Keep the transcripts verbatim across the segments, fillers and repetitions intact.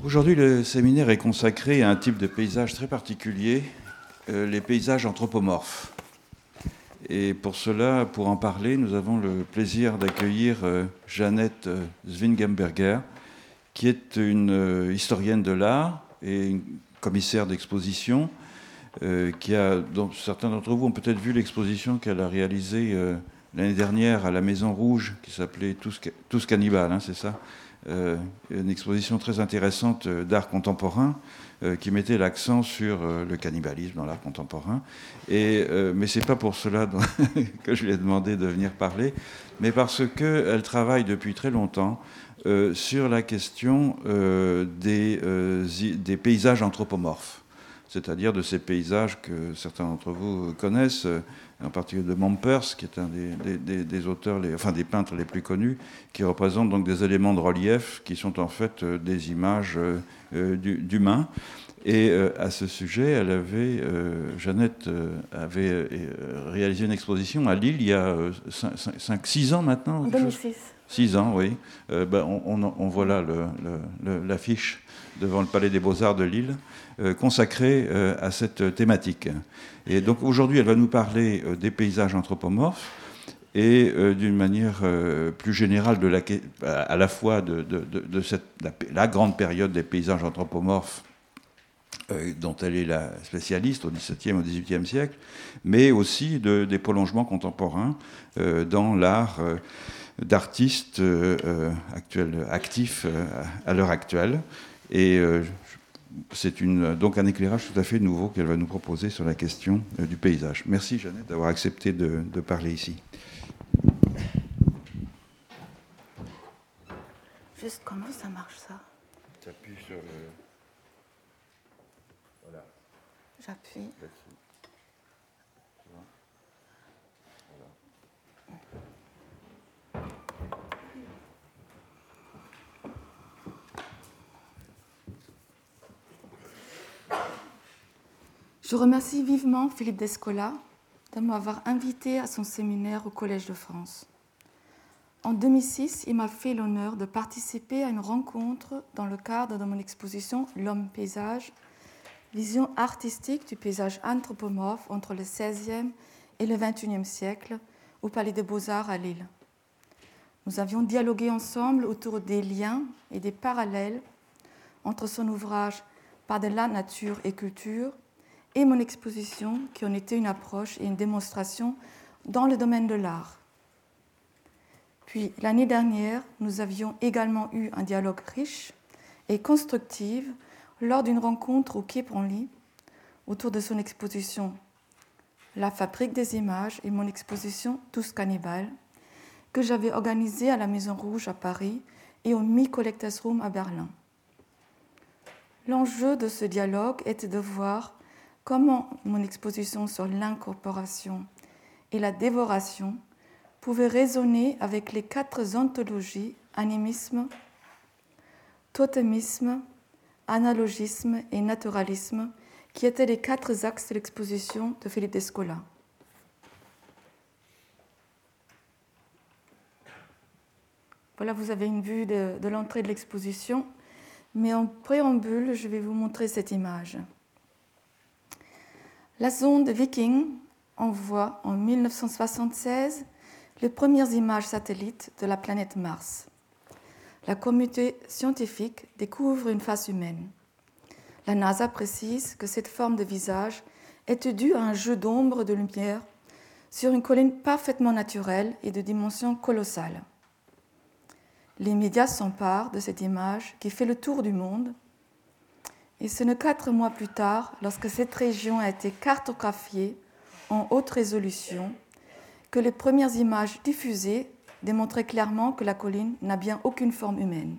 Aujourd'hui, le séminaire est consacré à un type de paysage très particulier, euh, les paysages anthropomorphes. Et pour cela, pour en parler, nous avons le plaisir d'accueillir euh, Jeannette euh, Zwingenberger, qui est une euh, historienne de l'art et une commissaire d'exposition, euh, qui a, donc, certains d'entre vous ont peut-être vu l'exposition qu'elle a réalisée euh, l'année dernière à la Maison Rouge, qui s'appelait Tous, Tous Cannibales, hein, c'est ça euh, une exposition très intéressante d'art contemporain euh, qui mettait l'accent sur euh, le cannibalisme dans l'art contemporain. Et, euh, mais ce n'est pas pour cela que je lui ai demandé de venir parler, mais parce qu'elle travaille depuis très longtemps euh, sur la question euh, des, euh, des paysages anthropomorphes, c'est-à-dire de ces paysages que certains d'entre vous connaissent, en particulier de Mompers, qui est un des, des, des auteurs, les, enfin des peintres les plus connus, qui représente donc des éléments de relief qui sont en fait des images euh, d'humains. Et euh, à ce sujet, elle avait, euh, Jeannette euh, avait euh, réalisé une exposition à Lille il y a cinq six ans maintenant. En deux mille six. six ans, oui. Euh, ben, on, on, on voit là le, le, l'affiche devant le Palais des Beaux-Arts de Lille, euh, consacrée euh, à cette thématique. Et donc aujourd'hui, elle va nous parler euh, des paysages anthropomorphes et euh, d'une manière euh, plus générale de la, à la fois de, de, de, de cette, la, la grande période des paysages anthropomorphes euh, dont elle est la spécialiste au dix-septième, au dix-huitième siècle, mais aussi de, des prolongements contemporains euh, dans l'art euh, d'artistes euh, actuels, actifs euh, à l'heure actuelle. Et euh, c'est une, donc un éclairage tout à fait nouveau qu'elle va nous proposer sur la question euh, du paysage. Merci Jeannette d'avoir accepté de, de parler ici. Juste comment ça marche ça? Tu appuies sur le... Voilà. J'appuie. Je remercie vivement Philippe Descola de m'avoir invité à son séminaire au Collège de France. En deux mille six, il m'a fait l'honneur de participer à une rencontre dans le cadre de mon exposition « L'homme-paysage », vision artistique du paysage anthropomorphe entre le seizième et le vingt et unième siècle au Palais des Beaux-Arts à Lille. Nous avions dialogué ensemble autour des liens et des parallèles entre son ouvrage « Par-delà nature et culture » et mon exposition qui en était une approche et une démonstration dans le domaine de l'art. Puis l'année dernière, nous avions également eu un dialogue riche et constructif lors d'une rencontre au Quai Branly autour de son exposition La fabrique des images et mon exposition Tous Cannibales que j'avais organisée à la Maison Rouge à Paris et au Mi Collectors Room à Berlin. L'enjeu de ce dialogue était de voir comment mon exposition sur l'incorporation et la dévoration pouvait résonner avec les quatre ontologies animisme, totémisme, analogisme et naturalisme qui étaient les quatre axes de l'exposition de Philippe Descola. Voilà, vous avez une vue de, de l'entrée de l'exposition, mais en préambule, je vais vous montrer cette image. La sonde Viking envoie en mille neuf cent soixante-seize les premières images satellites de la planète Mars. La communauté scientifique découvre une face humaine. La NASA précise que cette forme de visage était due à un jeu d'ombre de lumière sur une colline parfaitement naturelle et de dimension colossale. Les médias s'emparent de cette image qui fait le tour du monde. Et ce n'est quatre mois plus tard, lorsque cette région a été cartographiée en haute résolution, que les premières images diffusées démontraient clairement que la colline n'a bien aucune forme humaine.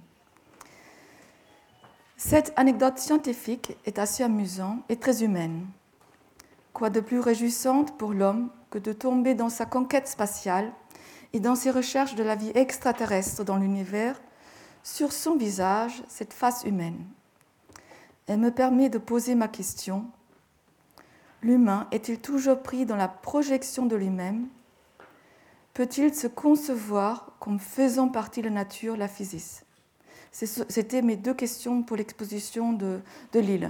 Cette anecdote scientifique est assez amusante et très humaine. Quoi de plus réjouissante pour l'homme que de tomber dans sa conquête spatiale et dans ses recherches de la vie extraterrestre dans l'univers, sur son visage, cette face humaine. Elle me permet de poser ma question. L'humain est-il toujours pris dans la projection de lui-même? Peut-il se concevoir comme faisant partie de la nature, la physis, C'était mes deux questions pour l'exposition de, de Lille.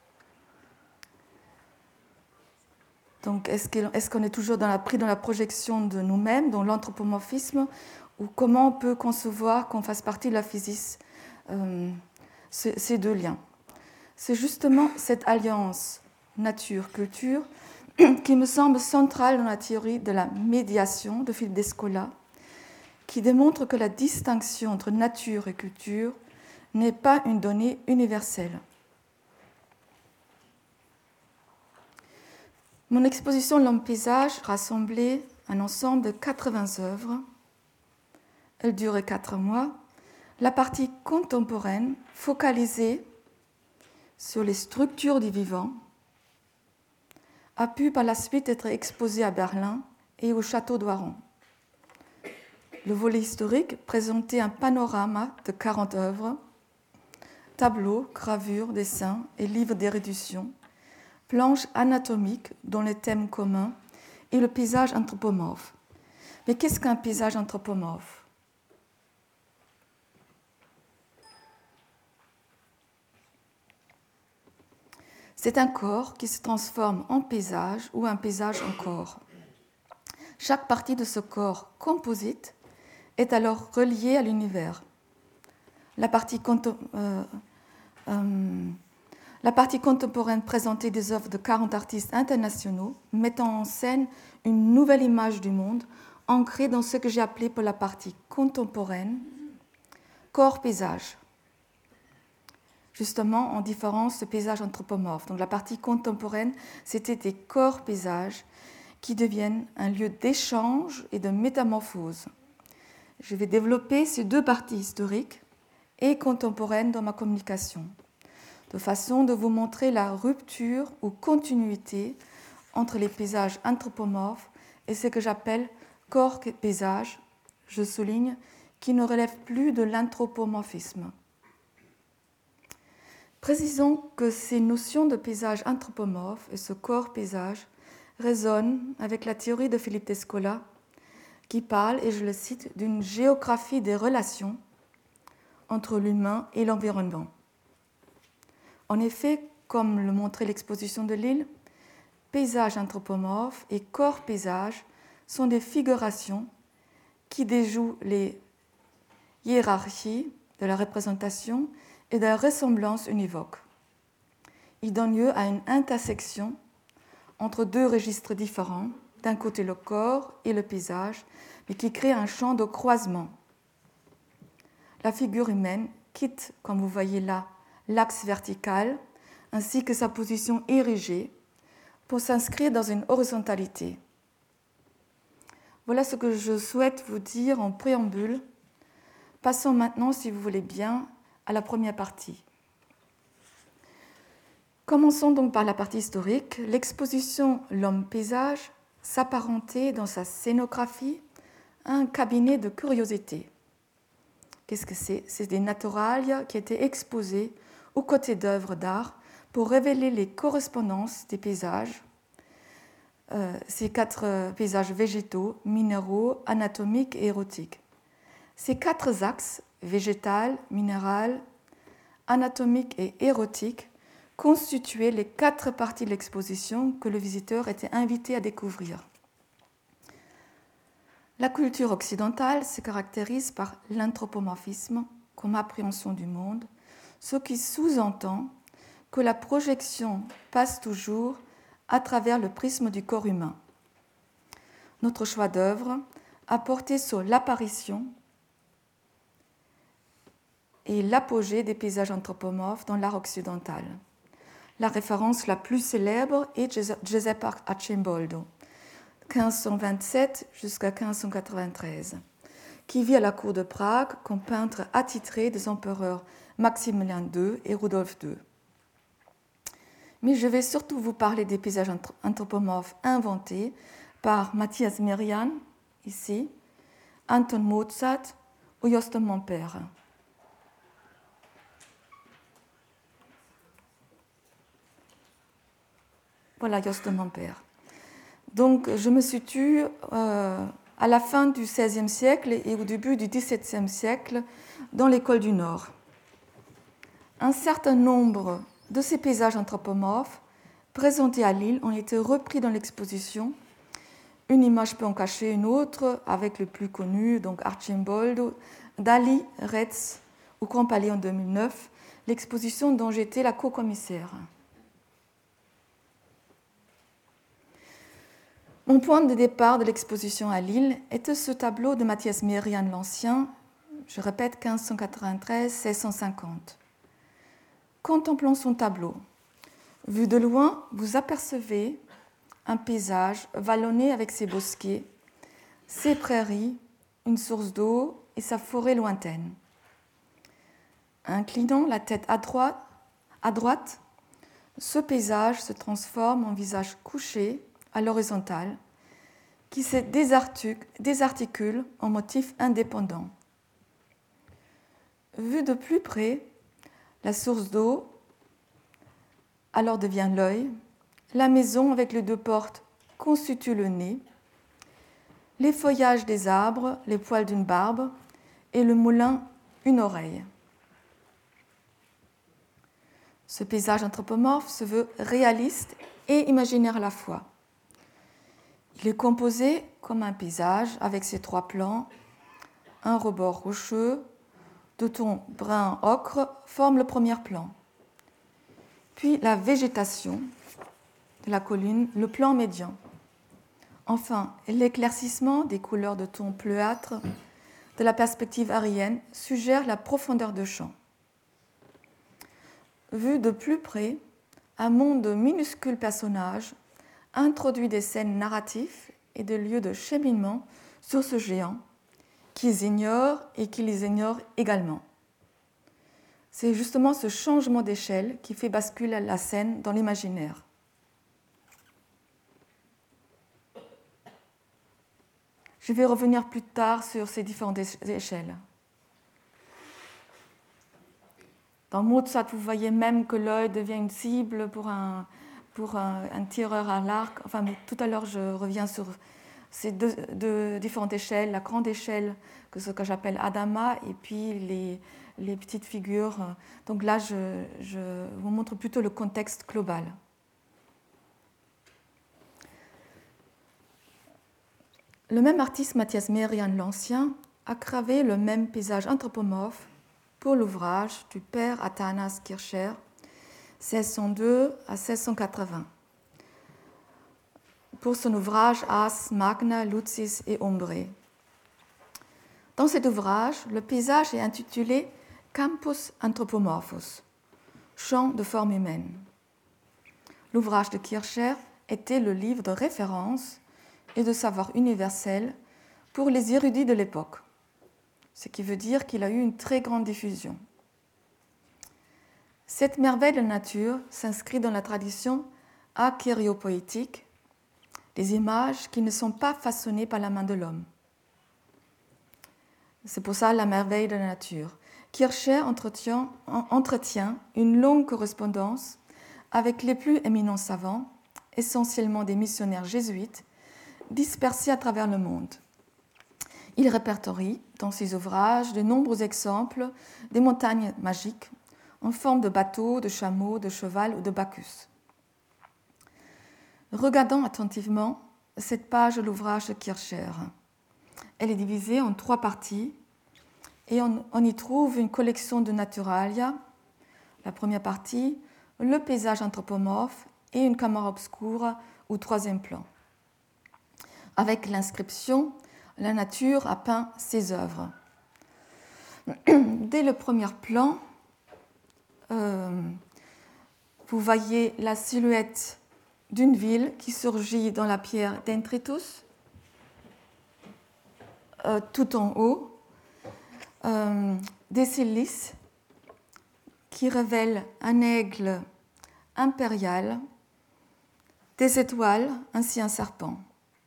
Donc, est-ce qu'on est, qu'on est toujours dans la, pris dans la projection de nous-mêmes, dans l'anthropomorphisme, ou comment on peut concevoir qu'on fasse partie de la physis, euh, ces, ces deux liens? C'est justement cette alliance nature-culture qui me semble centrale dans la théorie de la médiation de Philippe Descola, qui démontre que la distinction entre nature et culture n'est pas une donnée universelle. Mon exposition L'Homme-Paysage rassemblait un ensemble de quatre-vingts œuvres. Elle durait quatre mois. La partie contemporaine, focalisée sur les structures du vivant, a pu par la suite être exposée à Berlin et au château d'Oiron. Le volet historique présentait un panorama de quarante œuvres, tableaux, gravures, dessins et livres d'érudition, planches anatomiques dont les thèmes communs et le paysage anthropomorphe. Mais qu'est-ce qu'un paysage anthropomorphe? C'est un corps qui se transforme en paysage ou un paysage en corps. Chaque partie de ce corps composite est alors reliée à l'univers. La partie, euh, euh, la partie contemporaine présentait des œuvres de quarante artistes internationaux mettant en scène une nouvelle image du monde ancrée dans ce que j'ai appelé pour la partie contemporaine corps-paysage. Justement, en différence de paysage anthropomorphe. Donc la partie contemporaine, c'était des corps-paysages qui deviennent un lieu d'échange et de métamorphose. Je vais développer ces deux parties historiques et contemporaines dans ma communication, de façon de vous montrer la rupture ou continuité entre les paysages anthropomorphes et ce que j'appelle corps-paysage, je souligne, qui ne relève plus de l'anthropomorphisme. Précisons que ces notions de paysage anthropomorphe et ce corps-paysage résonnent avec la théorie de Philippe Descola, qui parle, et je le cite, d'une géographie des relations entre l'humain et l'environnement. En effet, comme le montrait l'exposition de Lille, paysage anthropomorphe et corps-paysage sont des figurations qui déjouent les hiérarchies de la représentation et de la ressemblance univoque. Ils donnent lieu à une intersection entre deux registres différents, d'un côté le corps et le paysage, mais qui crée un champ de croisement. La figure humaine quitte, comme vous voyez là, l'axe vertical ainsi que sa position érigée pour s'inscrire dans une horizontalité. Voilà ce que je souhaite vous dire en préambule. Passons maintenant, si vous voulez bien, à la première partie. Commençons donc par la partie historique. L'exposition L'Homme-Paysage s'apparentait dans sa scénographie à un cabinet de curiosités. Qu'est-ce que c'est? C'est des naturalia qui étaient exposés aux côtés d'œuvres d'art pour révéler les correspondances des paysages, euh, ces quatre euh, paysages végétaux, minéraux, anatomiques et érotiques. Ces quatre axes, végétal, minéral, anatomique et érotique, constituaient les quatre parties de l'exposition que le visiteur était invité à découvrir. La culture occidentale se caractérise par l'anthropomorphisme comme appréhension du monde, ce qui sous-entend que la projection passe toujours à travers le prisme du corps humain. Notre choix d'œuvre a porté sur l'apparition et l'apogée des paysages anthropomorphes dans l'art occidental. La référence la plus célèbre est Giuseppe Arcimboldo, quinze cent vingt-sept jusqu'à quinze cent quatre-vingt-treize, qui vit à la cour de Prague comme peintre attitré des empereurs Maximilien deux et Rudolf deux. Mais je vais surtout vous parler des paysages anthropomorphes inventés par Matthias Merian, ici, Anton Mozart ou Jost de Montpère. Voilà, Jost de Montpère. Donc, je me situe euh, à la fin du seizième siècle et au début du dix-septième siècle dans l'école du Nord. Un certain nombre de ces paysages anthropomorphes présentés à Lille ont été repris dans l'exposition. Une image peut en cacher une autre, avec le plus connu, donc Arcimboldo, Dali, Retz au Grand Palais en deux mille neuf, l'exposition dont j'étais la co-commissaire. Mon point de départ de l'exposition à Lille était ce tableau de Mathias Merian l'Ancien, je répète, quinze cent quatre-vingt-treize à seize cent cinquante. Contemplons son tableau. Vu de loin, vous apercevez un paysage vallonné avec ses bosquets, ses prairies, une source d'eau et sa forêt lointaine. Inclinant la tête à droite, à droite, ce paysage se transforme en visage couché à l'horizontale qui se désarticule en motifs indépendants. Vu de plus près, la source d'eau alors devient l'œil, la maison avec les deux portes constitue le nez, les feuillages des arbres, les poils d'une barbe et le moulin, une oreille. Ce paysage anthropomorphe se veut réaliste et imaginaire à la fois. Il est composé comme un paysage avec ses trois plans. Un rebord rocheux, de ton brun ocre, forme le premier plan. Puis la végétation de la colline, le plan médian. Enfin, l'éclaircissement des couleurs de ton bleuâtre de la perspective aérienne suggère la profondeur de champ. Vu de plus près, un monde de minuscules personnages introduit des scènes narratives et des lieux de cheminement sur ce géant, qu'ils ignorent et qui les ignorent également. C'est justement ce changement d'échelle qui fait basculer la scène dans l'imaginaire. Je vais revenir plus tard sur ces différentes échelles. Dans Mozart, vous voyez même que l'œil devient une cible pour un, pour un, un tireur à l'arc. Enfin, mais tout à l'heure, je reviens sur ces deux, deux différentes échelles, la grande échelle, que ce que j'appelle Adama, et puis les, les petites figures. Donc là, je, je vous montre plutôt le contexte global. Le même artiste, Mathias Merian l'Ancien, a gravé le même paysage anthropomorphe pour l'ouvrage du père Athanas Kircher, seize cent deux à seize cent quatre-vingts. Pour son ouvrage Ars Magna, Lucis et Ombre. Dans cet ouvrage, le paysage est intitulé Campus Anthropomorphos, champ de forme humaine. L'ouvrage de Kircher était le livre de référence et de savoir universel pour les érudits de l'époque, ce qui veut dire qu'il a eu une très grande diffusion. Cette merveille de la nature s'inscrit dans la tradition achériopoétique, des images qui ne sont pas façonnées par la main de l'homme. C'est pour ça la merveille de la nature. Kircher entretient, entretient une longue correspondance avec les plus éminents savants, essentiellement des missionnaires jésuites, dispersés à travers le monde. Il répertorie dans ses ouvrages de nombreux exemples des montagnes magiques en forme de bateaux, de chameaux, de cheval ou de Bacchus. Regardons attentivement cette page de l'ouvrage de Kircher. Elle est divisée en trois parties et on, on y trouve une collection de naturalia. La première partie, le paysage anthropomorphe et une camera obscura ou troisième plan. Avec l'inscription « La nature a peint ses œuvres ». Dès le premier plan, euh, vous voyez la silhouette d'une ville qui surgit dans la pierre d'Entritus, euh, tout en haut, euh, des silices qui révèlent un aigle impérial, des étoiles, ainsi un serpent.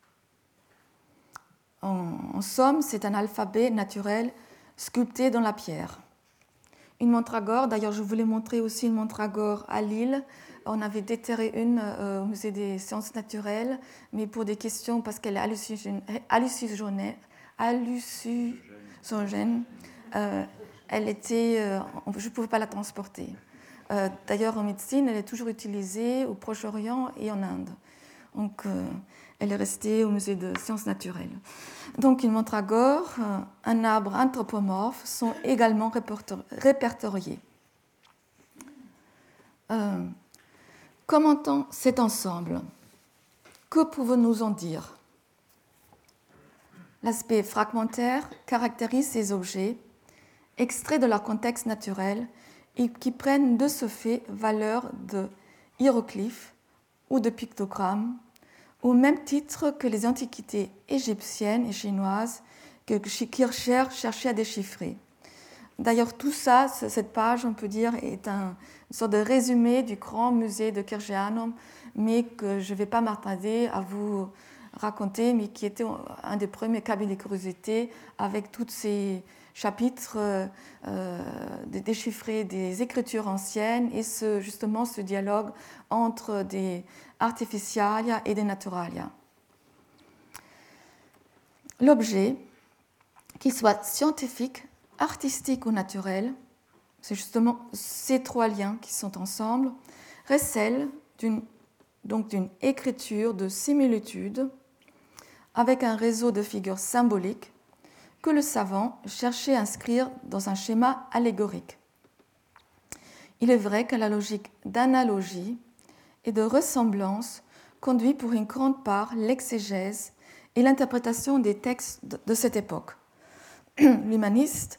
En, en somme, c'est un alphabet naturel sculpté dans la pierre. Une mandragore, d'ailleurs je voulais montrer aussi une mandragore à Lille. On avait déterré une euh, au musée des sciences naturelles, mais pour des questions, parce qu'elle est hallucinogène, hallucinogène, hallucinogène euh, elle était, euh, je ne pouvais pas la transporter. Euh, d'ailleurs, en médecine, elle est toujours utilisée au Proche-Orient et en Inde. Donc, euh, elle est restée au musée de sciences naturelles. Donc, une mandragore, euh, un arbre anthropomorphe sont également répertoriés. Euh, Commentant cet ensemble, que pouvons-nous en dire? L'aspect fragmentaire caractérise ces objets, extraits de leur contexte naturel et qui prennent de ce fait valeur de hiéroglyphes ou de pictogrammes, au même titre que les antiquités égyptiennes et chinoises que Kircher cherchait à déchiffrer. D'ailleurs, tout ça, cette page, on peut dire, est un, une sorte de résumé du grand musée de Kircheanum, mais que je ne vais pas m'attarder à vous raconter, mais qui était un des premiers cabinets de curiosité avec tous ces chapitres euh, déchiffrés des écritures anciennes et ce, justement ce dialogue entre des artificialia et des naturalia. L'objet, qu'il soit scientifique, artistique ou naturel, c'est justement ces trois liens qui sont ensemble, recèlent d'une, donc d'une écriture de similitude avec un réseau de figures symboliques que le savant cherchait à inscrire dans un schéma allégorique. Il est vrai que la logique d'analogie et de ressemblance conduit pour une grande part l'exégèse et l'interprétation des textes de cette époque. L'humaniste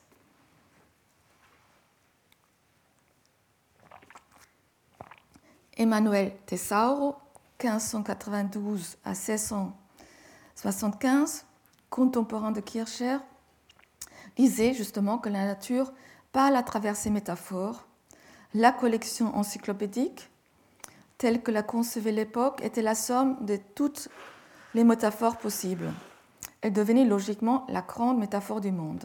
Emmanuel Tesauro, quinze cent quatre-vingt-douze à seize cent soixante-quinze, contemporain de Kircher, disait justement que la nature parle à travers ses métaphores. La collection encyclopédique, telle que la concevait l'époque, était la somme de toutes les métaphores possibles. Elle devenait logiquement la grande métaphore du monde.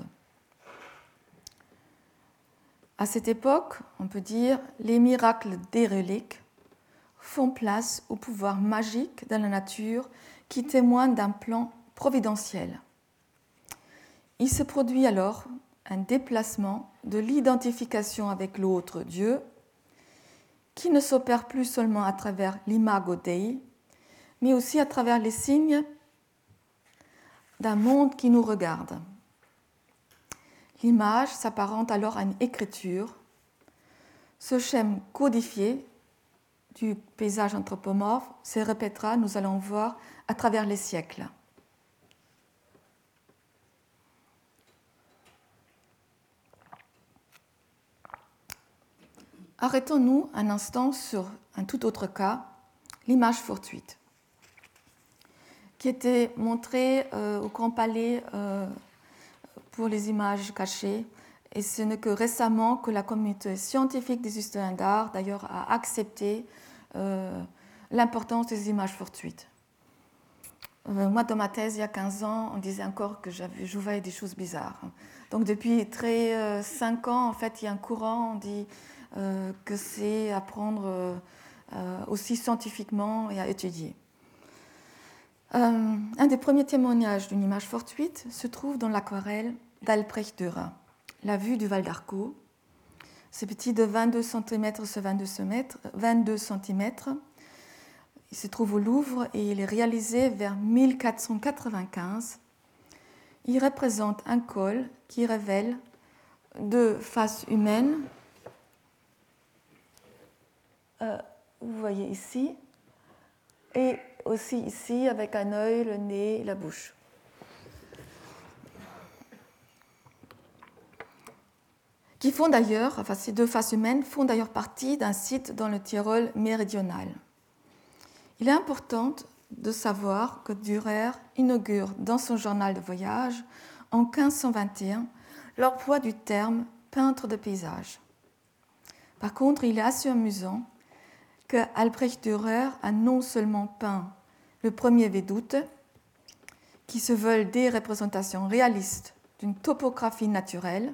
À cette époque, on peut dire, les miracles déréliques font place au pouvoir magique de la nature qui témoigne d'un plan providentiel. Il se produit alors un déplacement de l'identification avec l'autre Dieu qui ne s'opère plus seulement à travers l'imago Dei, mais aussi à travers les signes d'un monde qui nous regarde. L'image s'apparente alors à une écriture. Ce schème codifié du paysage anthropomorphe se répétera, nous allons voir, à travers les siècles. Arrêtons-nous un instant sur un tout autre cas, l'image fortuite, qui était montrée euh, au Grand Palais euh, pour les images cachées. Et ce n'est que récemment que la communauté scientifique des historiens d'art, d'ailleurs, a accepté euh, l'importance des images fortuites. Euh, moi, dans ma thèse, il y a quinze ans, on disait encore que j'avais, je voyais des choses bizarres. Donc, depuis très euh, cinq ans, en fait, il y a un courant, on dit euh, que c'est à prendre euh, aussi scientifiquement et à étudier. Euh, un des premiers témoignages d'une image fortuite se trouve dans l'aquarelle d'Albrecht Dürer, La vue du Val d'Arco. C'est petit de vingt-deux centimètres sur vingt-deux centimètres. Il se trouve au Louvre et il est réalisé vers mille quatre cent quatre-vingt-quinze. Il représente un col qui révèle deux faces humaines. Euh, vous voyez ici, et aussi ici avec un œil, le nez, la bouche. Qui font d'ailleurs, enfin ces deux faces humaines font d'ailleurs partie d'un site dans le Tyrol méridional. Il est important de savoir que Dürer inaugure dans son journal de voyage en quinze cent vingt et un l'emploi du terme peintre de paysage. Par contre, il est assez amusant que Albrecht Dürer a non seulement peint le premier Védoute, qui se veulent des représentations réalistes d'une topographie naturelle,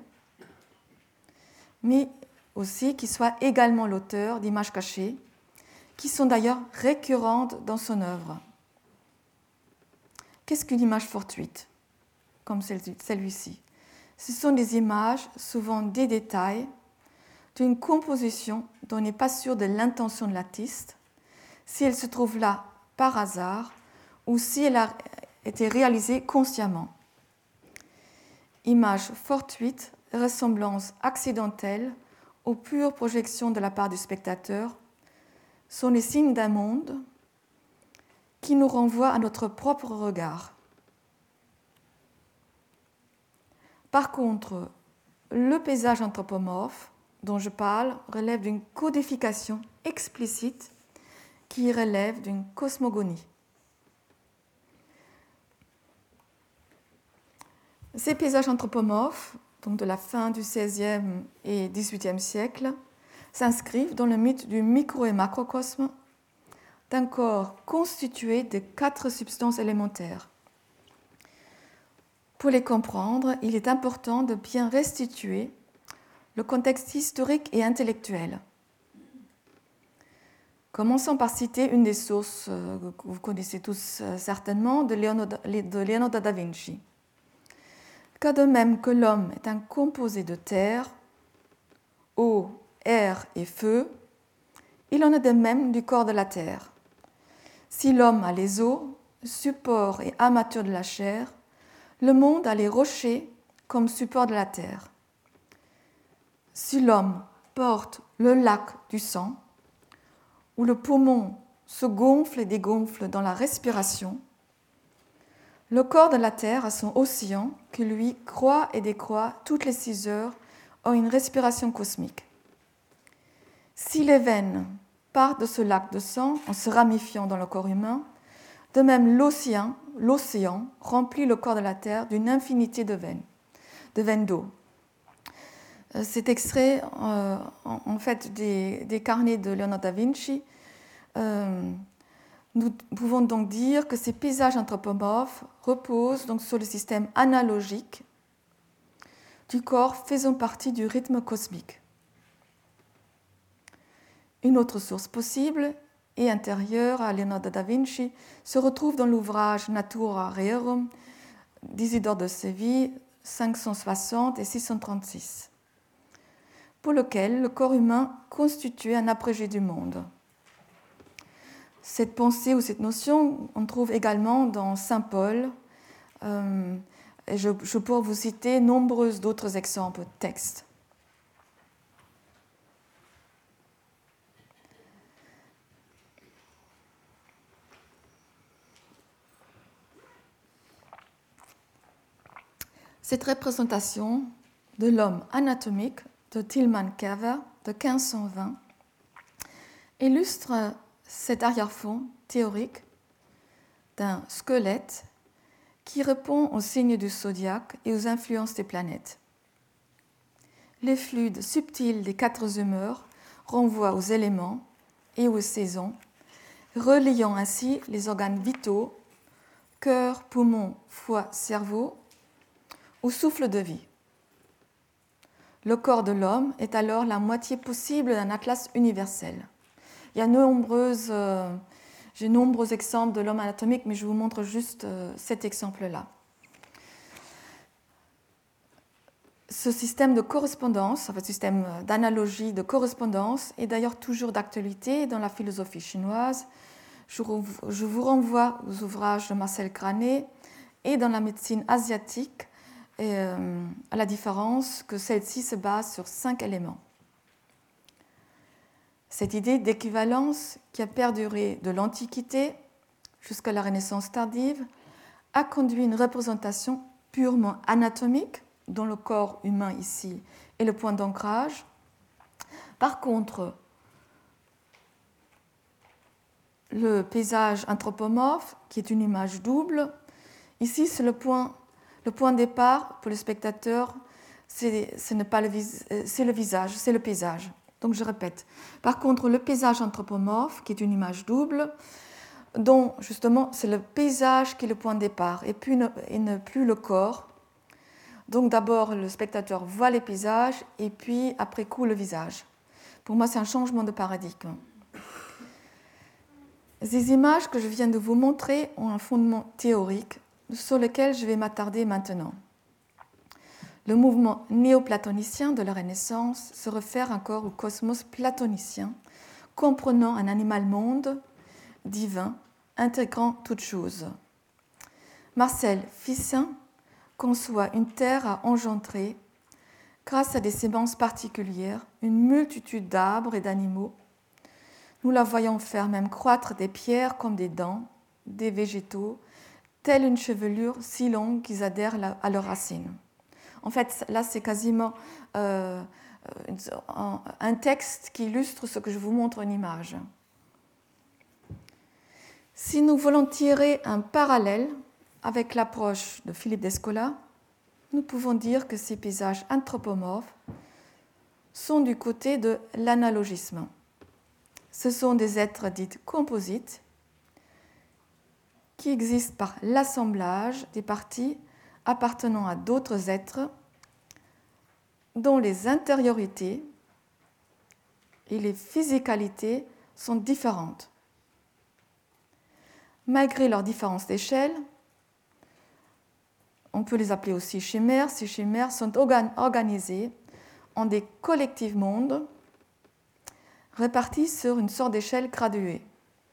mais aussi qu'il soit également l'auteur d'images cachées, qui sont d'ailleurs récurrentes dans son œuvre. Qu'est-ce qu'une image fortuite, comme celui-ci ? Ce sont des images, souvent des détails, d'une composition dont on n'est pas sûr de l'intention de l'artiste, si elle se trouve là par hasard ou si elle a été réalisée consciemment. Images fortuites, ressemblances accidentelles aux pures projections de la part du spectateur sont les signes d'un monde qui nous renvoie à notre propre regard. Par contre, le paysage anthropomorphe dont je parle relève d'une codification explicite qui relève d'une cosmogonie. Ces paysages anthropomorphes, donc de la fin du seizième et dix-huitième siècle, s'inscrivent dans le mythe du micro- et macrocosme, d'un corps constitué de quatre substances élémentaires. Pour les comprendre, il est important de bien restituer le contexte historique et intellectuel. Commençons par citer une des sources que vous connaissez tous certainement, de Leonardo da Vinci. Car de même que l'homme est un composé de terre, eau, air et feu, il en est de même du corps de la terre. Si l'homme a les os, support et armature de la chair, le monde a les rochers comme support de la terre. Si l'homme porte le lac du sang, où le poumon se gonfle et dégonfle dans la respiration, le corps de la terre a son océan qui lui croît et décroît toutes les six heures en une respiration cosmique. Si les veines partent de ce lac de sang en se ramifiant dans le corps humain, de même l'océan, l'océan remplit le corps de la terre d'une infinité de veines, de veines d'eau. Cet extrait, euh, en, en fait, des, des carnets de Leonardo da Vinci. Euh, nous pouvons donc dire que ces paysages anthropomorphes reposent donc sur le système analogique du corps faisant partie du rythme cosmique. Une autre source possible et intérieure à Leonardo da Vinci se retrouve dans l'ouvrage Natura Rerum d'Isidore de Séville, cinq cent soixante et six cent trente-six, pour lequel le corps humain constituait un abrégé du monde. Cette pensée ou cette notion, on trouve également dans Saint Paul, euh, et je, je pourrais vous citer nombreux d'autres exemples de textes. Cette représentation de l'homme anatomique de Tilman Kerver de quinze cent vingt illustre cet arrière-fond théorique d'un squelette qui répond aux signes du zodiaque et aux influences des planètes. Les fluides subtils des quatre humeurs renvoient aux éléments et aux saisons, reliant ainsi les organes vitaux, cœur, poumon, foie, cerveau, au souffle de vie. Le corps de l'homme est alors la moitié possible d'un atlas universel. Il y a nombreuses, euh, j'ai nombreux exemples de l'homme anatomique, mais je vous montre juste euh, cet exemple-là. Ce système de correspondance, enfin, ce système d'analogie de correspondance, est d'ailleurs toujours d'actualité dans la philosophie chinoise. Je, je vous renvoie aux ouvrages de Marcel Granet et dans la médecine asiatique, et, euh, à la différence que celle-ci se base sur cinq éléments. Cette idée d'équivalence qui a perduré de l'Antiquité jusqu'à la Renaissance tardive a conduit une représentation purement anatomique, dont le corps humain ici est le point d'ancrage. Par contre, le paysage anthropomorphe, qui est une image double, ici c'est le point Le point de départ pour le spectateur, c'est, ce n'est pas le, vis- c'est le visage, c'est le paysage. Donc je répète. Par contre, le paysage anthropomorphe, qui est une image double, dont justement c'est le paysage qui est le point de départ et, puis ne, et ne plus le corps. Donc d'abord le spectateur voit les paysages et puis après coup le visage. Pour moi c'est un changement de paradigme. Ces images que je viens de vous montrer ont un fondement théorique sur lequel je vais m'attarder maintenant. Le mouvement néoplatonicien de la Renaissance se réfère encore au cosmos platonicien, comprenant un animal-monde divin, intégrant toutes choses. Marcel Fissin conçoit une terre à engendrer, grâce à des semences particulières, une multitude d'arbres et d'animaux. Nous la voyons faire même croître des pierres comme des dents, des végétaux, telle une chevelure si longue qu'ils adhèrent à leurs racines. En fait, là, c'est quasiment euh, un texte qui illustre ce que je vous montre en image. Si nous voulons tirer un parallèle avec l'approche de Philippe d'Escola, nous pouvons dire que ces paysages anthropomorphes sont du côté de l'analogisme. Ce sont des êtres dits composites qui existent par l'assemblage des parties appartenant à d'autres êtres dont les intériorités et les physicalités sont différentes. Malgré leurs différences d'échelle, on peut les appeler aussi chimères, ces chimères sont organisées en des collectifs mondes répartis sur une sorte d'échelle graduée.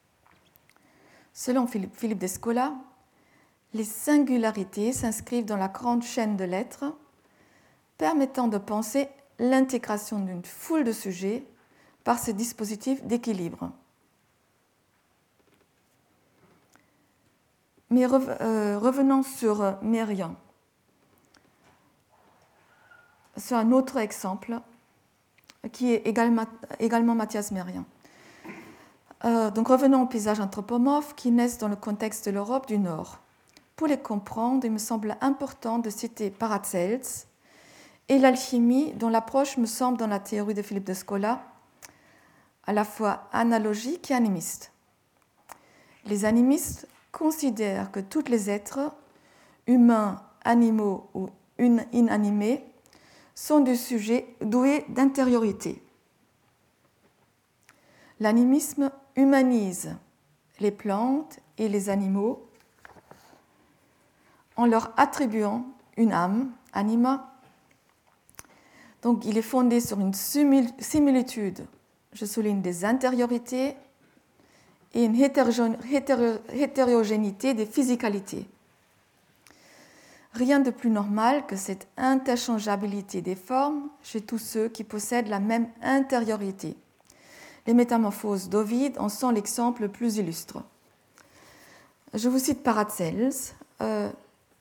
Selon Philippe d'Escola, les singularités s'inscrivent dans la grande chaîne de l'être, permettant de penser l'intégration d'une foule de sujets par ces dispositifs d'équilibre. Mais revenons sur Mérian, sur un autre exemple qui est également, également Mathias Mérian. Euh, donc revenons aux paysages anthropomorphes qui naissent dans le contexte de l'Europe du Nord. Pour les comprendre, il me semble important de citer Paracels et l'alchimie, dont l'approche me semble dans la théorie de Philippe d'Escola à la fois analogique et animiste. Les animistes considèrent que tous les êtres, humains, animaux ou inanimés, sont des sujets doués d'intériorité. L'animisme humanise les plantes et les animaux en leur attribuant une âme, anima. Donc il est fondé sur une similitude, je souligne, des intériorités et une hétérogénéité des physicalités. Rien de plus normal que cette interchangeabilité des formes chez tous ceux qui possèdent la même intériorité. Les métamorphoses d'Ovide en sont l'exemple le plus illustre. Je vous cite Paracels. Euh,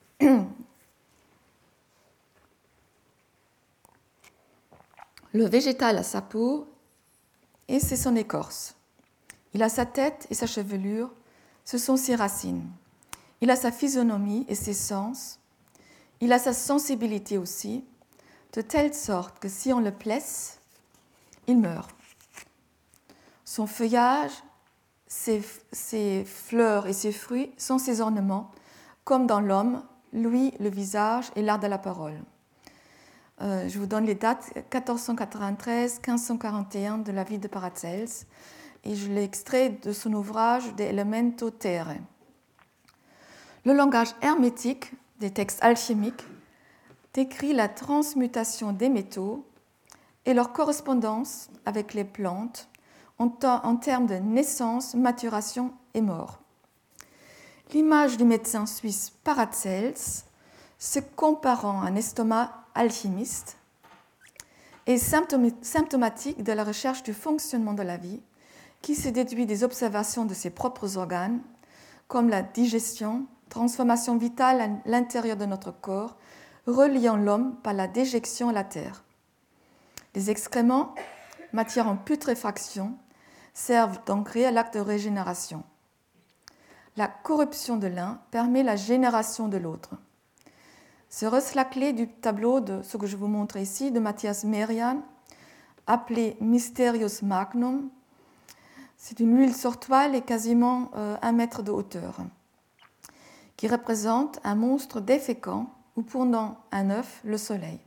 Le végétal a sa peau et c'est son écorce. Il a sa tête et sa chevelure, ce sont ses racines. Il a sa physionomie et ses sens. Il a sa sensibilité aussi, de telle sorte que si on le blesse, il meurt. Son feuillage, ses, ses fleurs et ses fruits sont ses ornements, comme dans l'homme, lui, le visage et l'art de la parole. Euh, je vous donne les dates quatorze cent quatre-vingt-treize à quinze cent quarante et un de la vie de Paracels et je l'ai extrait de son ouvrage De Elemento Terrae. Le langage hermétique des textes alchimiques décrit la transmutation des métaux et leur correspondance avec les plantes en, en termes de naissance, maturation et mort. L'image du médecin suisse Paracels se comparant à un estomac alchimiste est symptomatique de la recherche du fonctionnement de la vie qui se déduit des observations de ses propres organes comme la digestion, transformation vitale à l'intérieur de notre corps, reliant l'homme par la déjection à la terre. Les excréments, matière en putréfaction, servent d'engrais à l'acte de régénération. La corruption de l'un permet la génération de l'autre. Ce recyclé du tableau de ce que je vous montre ici, de Mathias Mérian, appelé Mysterius Magnum, c'est une huile sur toile et quasiment euh, un mètre de hauteur, qui représente un monstre déféquant ou pondant un œuf, le soleil.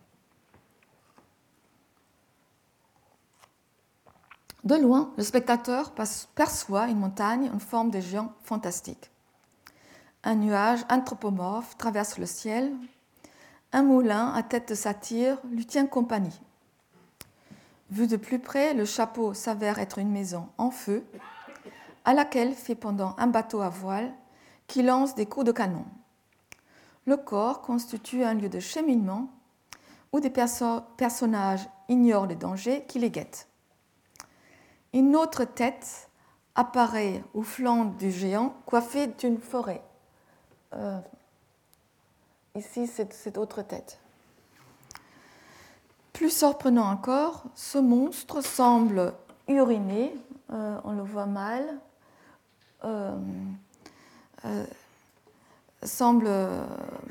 De loin, le spectateur perçoit une montagne en forme de géant fantastique. Un nuage anthropomorphe traverse le ciel. un moulin à tête de satyre lui tient compagnie. Vu de plus près, le chapeau s'avère être une maison en feu, à laquelle fait pendant un bateau à voile qui lance des coups de canon. Le corps constitue un lieu de cheminement où des perso- personnages ignorent les dangers qui les guettent. Une autre tête apparaît au flanc du géant coiffée d'une forêt. Euh, ici, c'est cette autre tête. Plus surprenant encore, ce monstre semble uriner, euh, on le voit mal, euh, euh, semble euh,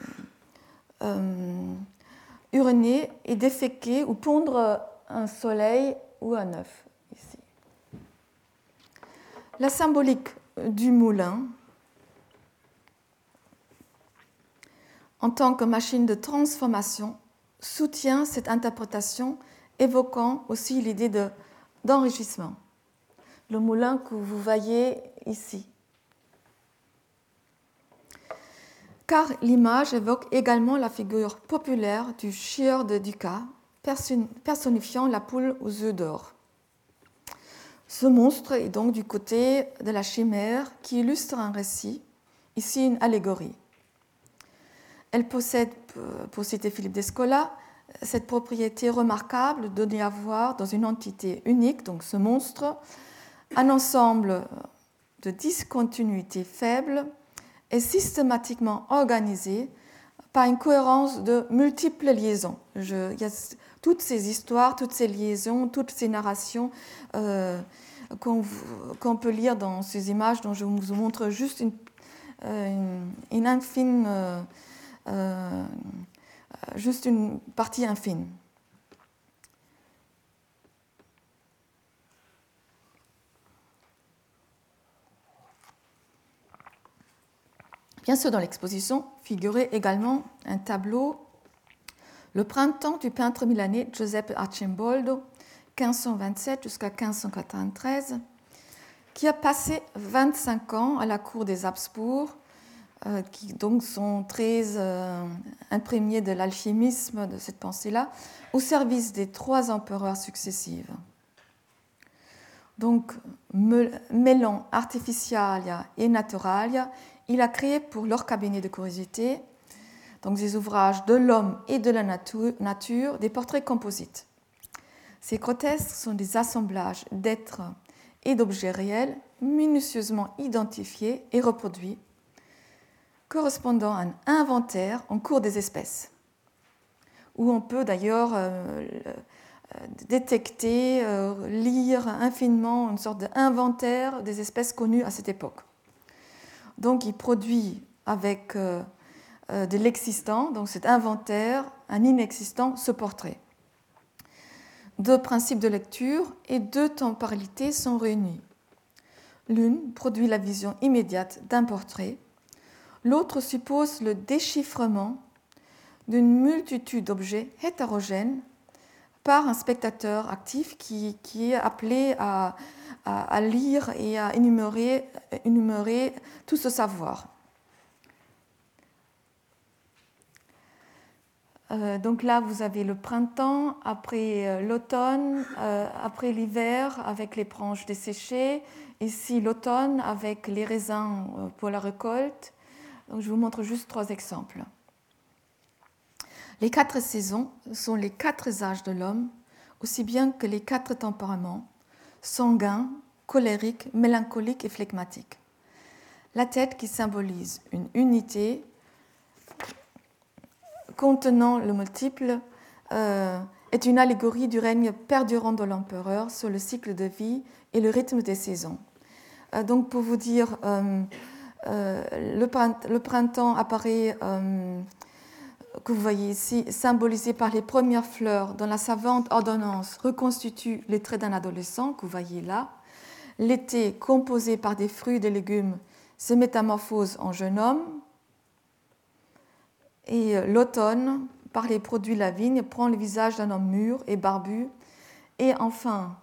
euh, uriner et déféquer ou pondre un soleil ou un œuf. Ici. La symbolique du moulin, en tant que machine de transformation, soutient cette interprétation, évoquant aussi l'idée de, d'enrichissement. Le moulin que vous voyez ici. Car l'image évoque également la figure populaire du chieur de Ducat, personnifiant la poule aux œufs d'or. Ce monstre est donc du côté de la chimère qui illustre un récit, ici une allégorie. Elle possède, pour citer Philippe Descola, cette propriété remarquable de y avoir dans une entité unique, donc ce monstre, un ensemble de discontinuités faibles et systématiquement organisées par une cohérence de multiples liaisons. Je, il y a toutes ces histoires, toutes ces liaisons, toutes ces narrations euh, qu'on, qu'on peut lire dans ces images dont je vous montre juste une, une, une infime... Euh, Euh, juste une partie infime. Bien sûr, dans l'exposition figurait également un tableau, Le printemps du peintre milanais Giuseppe Arcimboldo, quinze cent vingt-sept jusqu'à quinze cent quatre-vingt-treize, qui a passé vingt-cinq ans à la cour des Habsbourg, Euh, qui donc sont très euh, imprégnés de l'alchimisme de cette pensée-là, au service des trois empereurs successifs. Donc, mêlant artificialia et naturalia, il a créé pour leur cabinet de curiosité, donc des ouvrages de l'homme et de la nature, nature des portraits composites. Ces grotesques sont des assemblages d'êtres et d'objets réels minutieusement identifiés et reproduits, correspondant à un inventaire en cours des espèces, où on peut d'ailleurs euh, détecter, euh, lire infiniment une sorte d'inventaire des espèces connues à cette époque. Donc il produit avec euh, euh, de l'existant, donc cet inventaire, un inexistant, ce portrait. Deux principes de lecture et deux temporalités sont réunis. L'une produit la vision immédiate d'un portrait, l'autre suppose le déchiffrement d'une multitude d'objets hétérogènes par un spectateur actif qui, qui est appelé à, à, à lire et à énumérer, énumérer tout ce savoir. Euh, donc là, vous avez le printemps, après euh, l'automne, euh, après l'hiver avec les branches desséchées, ici l'automne avec les raisins pour la récolte. Donc, je vous montre juste trois exemples. Les quatre saisons sont les quatre âges de l'homme, aussi bien que les quatre tempéraments, sanguin, colérique, mélancolique et phlegmatique. La tête qui symbolise une unité contenant le multiple euh, est une allégorie du règne perdurant de l'empereur sur le cycle de vie et le rythme des saisons. Euh, donc pour vous dire... Euh, Euh, le, printemps, le printemps apparaît, euh, que vous voyez ici, symbolisé par les premières fleurs dont la savante ordonnance reconstitue les traits d'un adolescent, que vous voyez là. L'été, composé par des fruits et des légumes, se métamorphose en jeune homme. Et l'automne, par les produits de la vigne, prend le visage d'un homme mûr et barbu. Et enfin,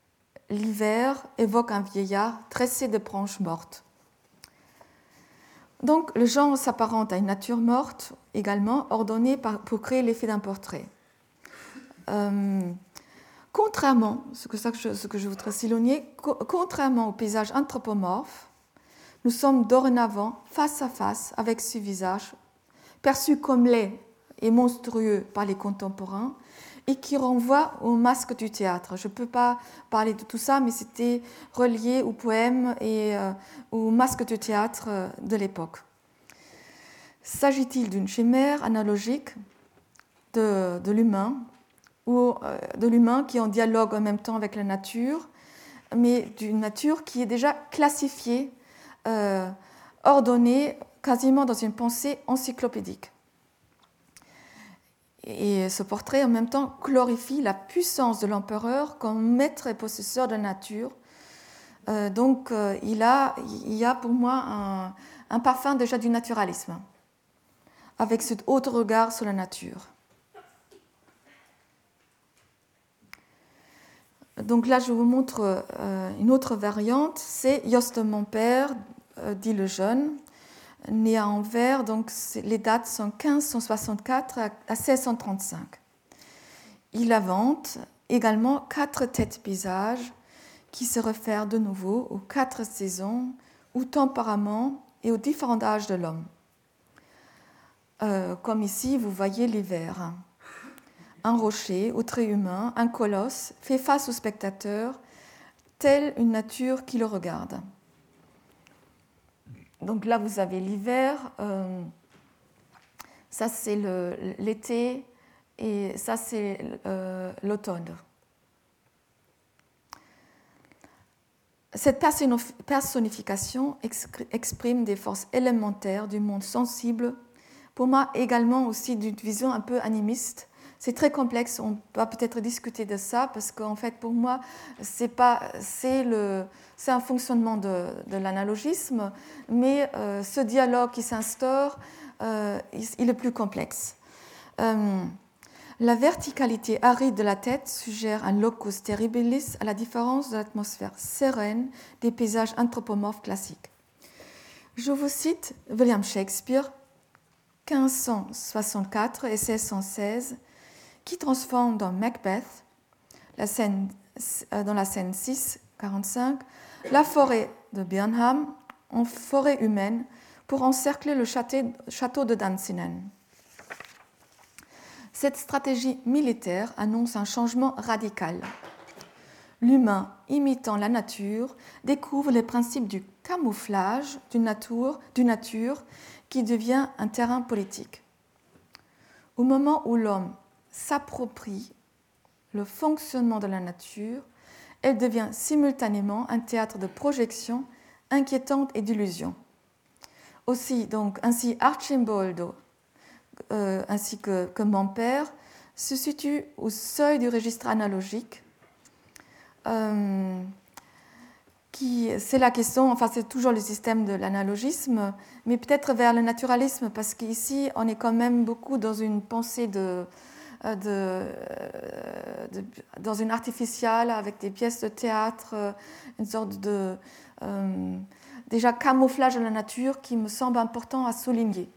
l'hiver évoque un vieillard tressé de branches mortes. Donc, le genre s'apparente à une nature morte, également ordonnée par, pour créer l'effet d'un portrait. Euh, contrairement, ce que, ça que je, ce que je voudrais souligner, co- contrairement au paysage anthropomorphe, nous sommes dorénavant face à face avec ce visage, perçu comme laid et monstrueux par les contemporains, et qui renvoie au masque du théâtre. Je ne peux pas parler de tout ça, mais c'était relié au poème et euh, au masque du théâtre euh, de l'époque. S'agit-il d'une chimère analogique de, de l'humain, ou euh, de l'humain qui est en dialogue en même temps avec la nature, mais d'une nature qui est déjà classifiée, euh, ordonnée, quasiment dans une pensée encyclopédique. Et ce portrait, en même temps, glorifie la puissance de l'empereur comme maître et possesseur de la nature. Euh, donc, euh, il, a, il y a pour moi un, un parfum déjà du naturalisme, avec cet autre regard sur la nature. Donc là, je vous montre euh, une autre variante, c'est Jost de Montpère, euh, dit le Jeune, né à Anvers, donc les dates sont quinze cent soixante-quatre à seize cent trente-cinq. Il invente également quatre têtes-paysages qui se réfèrent de nouveau aux quatre saisons, au tempérament et aux différents âges de l'homme. Euh, comme ici, vous voyez l'hiver. Un rocher au trait humain, un colosse, fait face au spectateur, telle une nature qui le regarde. Donc là, vous avez l'hiver, euh, ça c'est le, l'été, et ça c'est euh, l'automne. Cette personnification exprime des forces élémentaires du monde sensible, pour moi également aussi d'une vision un peu animiste. C'est très complexe, on va peut-être discuter de ça, parce qu'en fait, pour moi, c'est, pas, c'est, le, c'est un fonctionnement de, de l'analogisme, mais euh, ce dialogue qui s'instaure, euh, il, il est plus complexe. Euh, la verticalité aride de la tête suggère un locus terribilis à la différence de l'atmosphère sereine des paysages anthropomorphes classiques. Je vous cite William Shakespeare, quinze cent soixante-quatre et seize cent seize, qui transforme dans Macbeth, la scène, dans la scène six quarante-cinq, la forêt de Birnham en forêt humaine pour encercler le château de Dunsinen. Cette stratégie militaire annonce un changement radical. L'humain, imitant la nature, découvre les principes du camouflage d'une nature, d'une nature qui devient un terrain politique. Au moment où l'homme s'approprie le fonctionnement de la nature, elle devient simultanément un théâtre de projection inquiétante et d'illusion. Aussi, donc, ainsi Arcimboldo, euh, ainsi que, que Montpère, se situent au seuil du registre analogique, euh, qui, c'est la question, enfin c'est toujours le système de l'analogisme, mais peut-être vers le naturalisme, parce qu'ici on est quand même beaucoup dans une pensée de, de, de dans une artificiale avec des pièces de théâtre, une sorte de euh, déjà camouflage de la nature qui me semble important à souligner.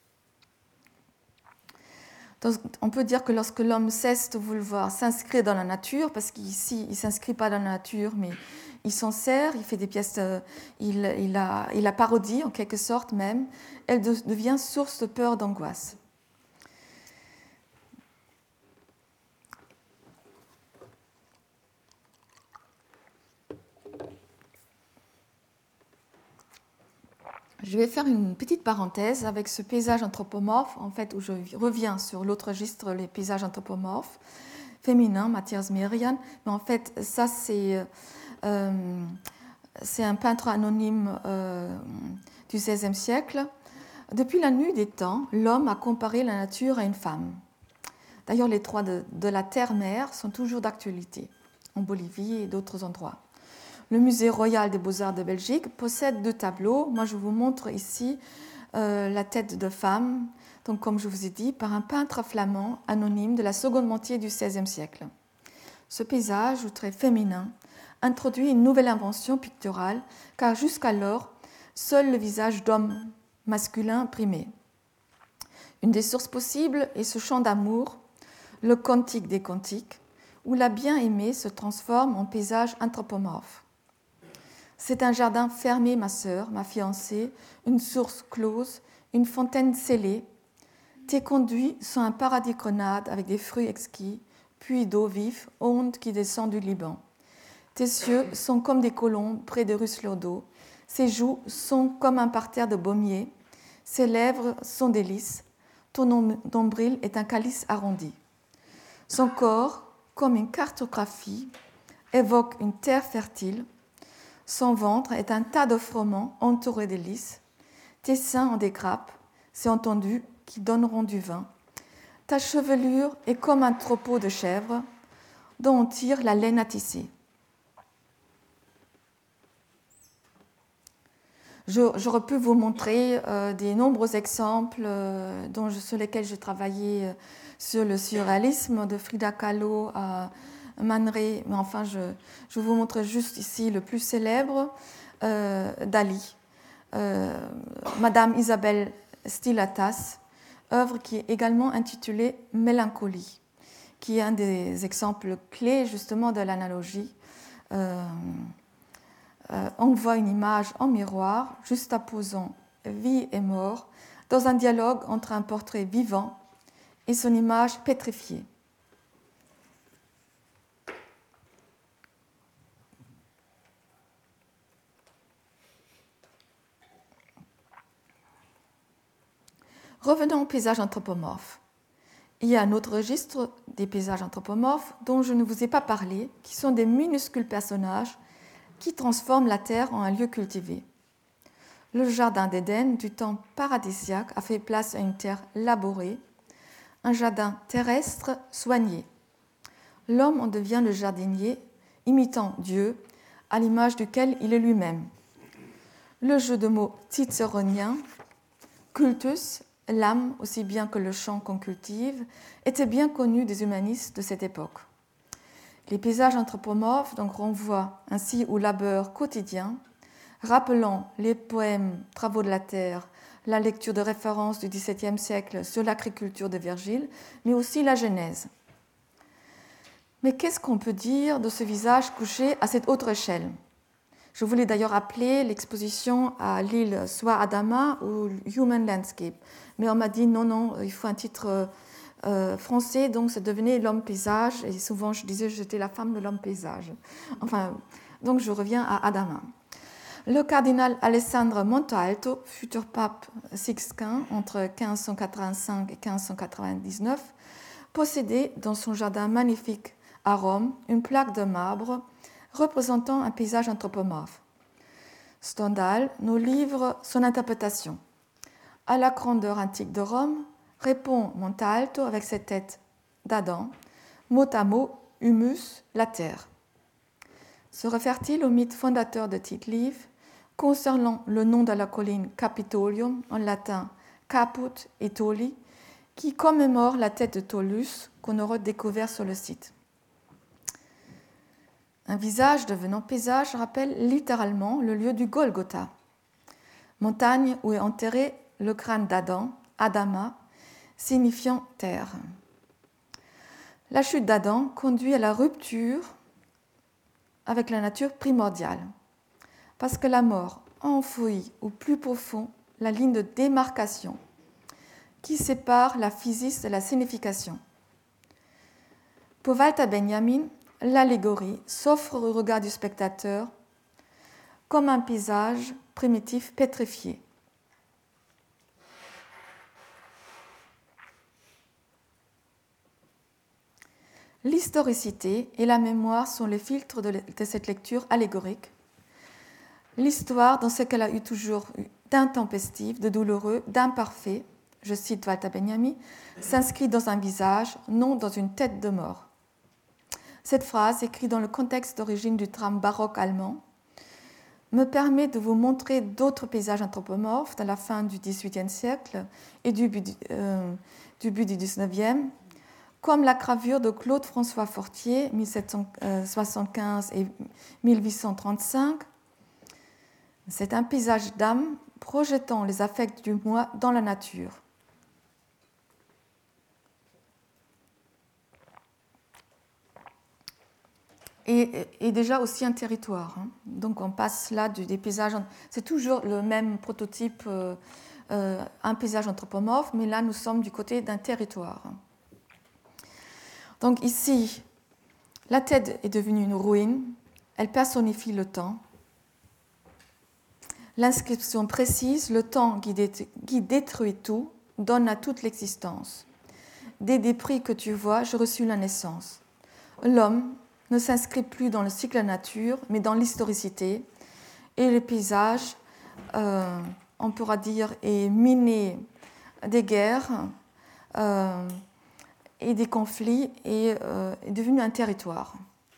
Donc, on peut dire que lorsque l'homme cesse de vouloir s'inscrire dans la nature, parce qu'ici il ne s'inscrit pas dans la nature, mais il s'en sert, il fait des pièces, euh, il, il, a, il la parodie en quelque sorte même, elle de, devient source de peur, d'angoisse. Je vais faire une petite parenthèse avec ce paysage anthropomorphe, en fait, où je reviens sur l'autre registre, les paysages anthropomorphes féminins, Matthias Merian, mais en fait, ça c'est... Euh, C'est un peintre anonyme euh, du seizième siècle. Depuis la nuit des temps, l'homme a comparé la nature à une femme. D'ailleurs, les droits de, de la terre-mère sont toujours d'actualité, en Bolivie et d'autres endroits. Le Musée royal des beaux-arts de Belgique possède deux tableaux. Moi, je vous montre ici euh, la tête de femme, donc, comme je vous ai dit, par un peintre flamand anonyme de la seconde moitié du seizième siècle. Ce paysage, très féminin, introduit une nouvelle invention picturale, car jusqu'alors, seul le visage d'homme masculin primé. Une des sources possibles est ce chant d'amour, le cantique des cantiques, où la bien-aimée se transforme en paysage anthropomorphe. C'est un jardin fermé, ma sœur, ma fiancée, une source close, une fontaine scellée. Tes conduits sont un paradis grenade avec des fruits exquis, puits d'eau vive, onde qui descend du Liban. Tes yeux sont comme des colombes près des ruisseaux d'eau. Ses joues sont comme un parterre de baumiers. Ses lèvres sont des lys. Ton nombril est un calice arrondi. Son corps, comme une cartographie, évoque une terre fertile. Son ventre est un tas de froment entouré de lys. Tes seins ont des grappes, c'est entendu, qui donneront du vin. Ta chevelure est comme un troupeau de chèvres dont on tire la laine à tisser. Je, j'aurais pu vous montrer euh, des nombreux exemples euh, dont je, sur lesquels j'ai travaillé euh, sur le surréalisme, de Frida Kahlo à Man Ray, mais enfin je, je vous montre juste ici le plus célèbre, euh, Dali, euh, Madame Isabelle Stilatas, œuvre qui est également intitulée Mélancolie, qui est un des exemples clés justement de l'analogie. Euh, Euh, on voit une image en miroir, juxtaposant vie et mort, dans un dialogue entre un portrait vivant et son image pétrifiée. Revenons au paysage anthropomorphe. Il y a un autre registre des paysages anthropomorphes dont je ne vous ai pas parlé, qui sont des minuscules personnages qui transforme la terre en un lieu cultivé. Le jardin d'Éden du temps paradisiaque a fait place à une terre labourée, un jardin terrestre soigné. L'homme en devient le jardinier, imitant Dieu, à l'image duquel il est lui-même. Le jeu de mots cicéronien, cultus, l'âme aussi bien que le champ qu'on cultive, était bien connu des humanistes de cette époque. Les paysages anthropomorphes donc renvoient ainsi au labeur quotidien, rappelant les poèmes Travaux de la terre, la lecture de références du dix-septième siècle sur l'agriculture de Virgile, mais aussi la Genèse. Mais qu'est-ce qu'on peut dire de ce visage couché à cette autre échelle ? Je voulais d'ailleurs appeler l'exposition à Lille soit Adama ou Human Landscape, mais on m'a dit non, non, il faut un titre Euh, français, donc ça devenait l'homme paysage, et souvent je disais que j'étais la femme de l'homme paysage. Enfin, donc je reviens à Adama. Le cardinal Alessandro Montalto, futur pape Sixtin entre quinze cent quatre-vingt-cinq et quinze cent quatre-vingt-dix-neuf, possédait dans son jardin magnifique à Rome une plaque de marbre représentant un paysage anthropomorphe. Stendhal nous livre son interprétation. À la grandeur antique de Rome, répond Montalto avec cette tête d'Adam, mot à mot, humus, la terre. Se réfère-t-il au mythe fondateur de Tite-Live concernant le nom de la colline Capitolium, en latin Caput Aetoli, qui commémore la tête de Taullus qu'on aurait découvert sur le site. Un visage devenant paysage rappelle littéralement le lieu du Golgotha, montagne où est enterré le crâne d'Adam, Adama, signifiant terre. La chute d'Adam conduit à la rupture avec la nature primordiale, parce que la mort enfouit au plus profond la ligne de démarcation qui sépare la physis de la signification. Pour Walter Benjamin, l'allégorie s'offre au regard du spectateur comme un paysage primitif pétrifié. L'historicité et la mémoire sont les filtres de, de cette lecture allégorique. L'histoire, dans ce qu'elle a eu toujours d'intempestif, de douloureux, d'imparfait, je cite Walter Benjamin, s'inscrit dans un visage, non dans une tête de mort. Cette phrase, écrite dans le contexte d'origine du drame baroque allemand, me permet de vous montrer d'autres paysages anthropomorphes de la fin du dix-huitième siècle et du début euh, du dix-neuvième, comme la gravure de Claude François Fortier, mille sept cent soixante-quinze et mille huit cent trente-cinq. C'est un paysage d'âme projetant les affects du moi dans la nature. Et, et déjà aussi un territoire. Hein. Donc on passe là du, des paysages, c'est toujours le même prototype, euh, euh, un paysage anthropomorphe, mais là nous sommes du côté d'un territoire. Donc ici, la tête est devenue une ruine, elle personnifie le temps. L'inscription précise, le temps qui, dé, qui détruit tout, donne à toute l'existence. Des débris que tu vois, je reçus la naissance. L'homme ne s'inscrit plus dans le cycle de la nature, mais dans l'historicité. Et le paysage, euh, on pourra dire, est miné des guerres euh, et des conflits et euh, est devenu un territoire.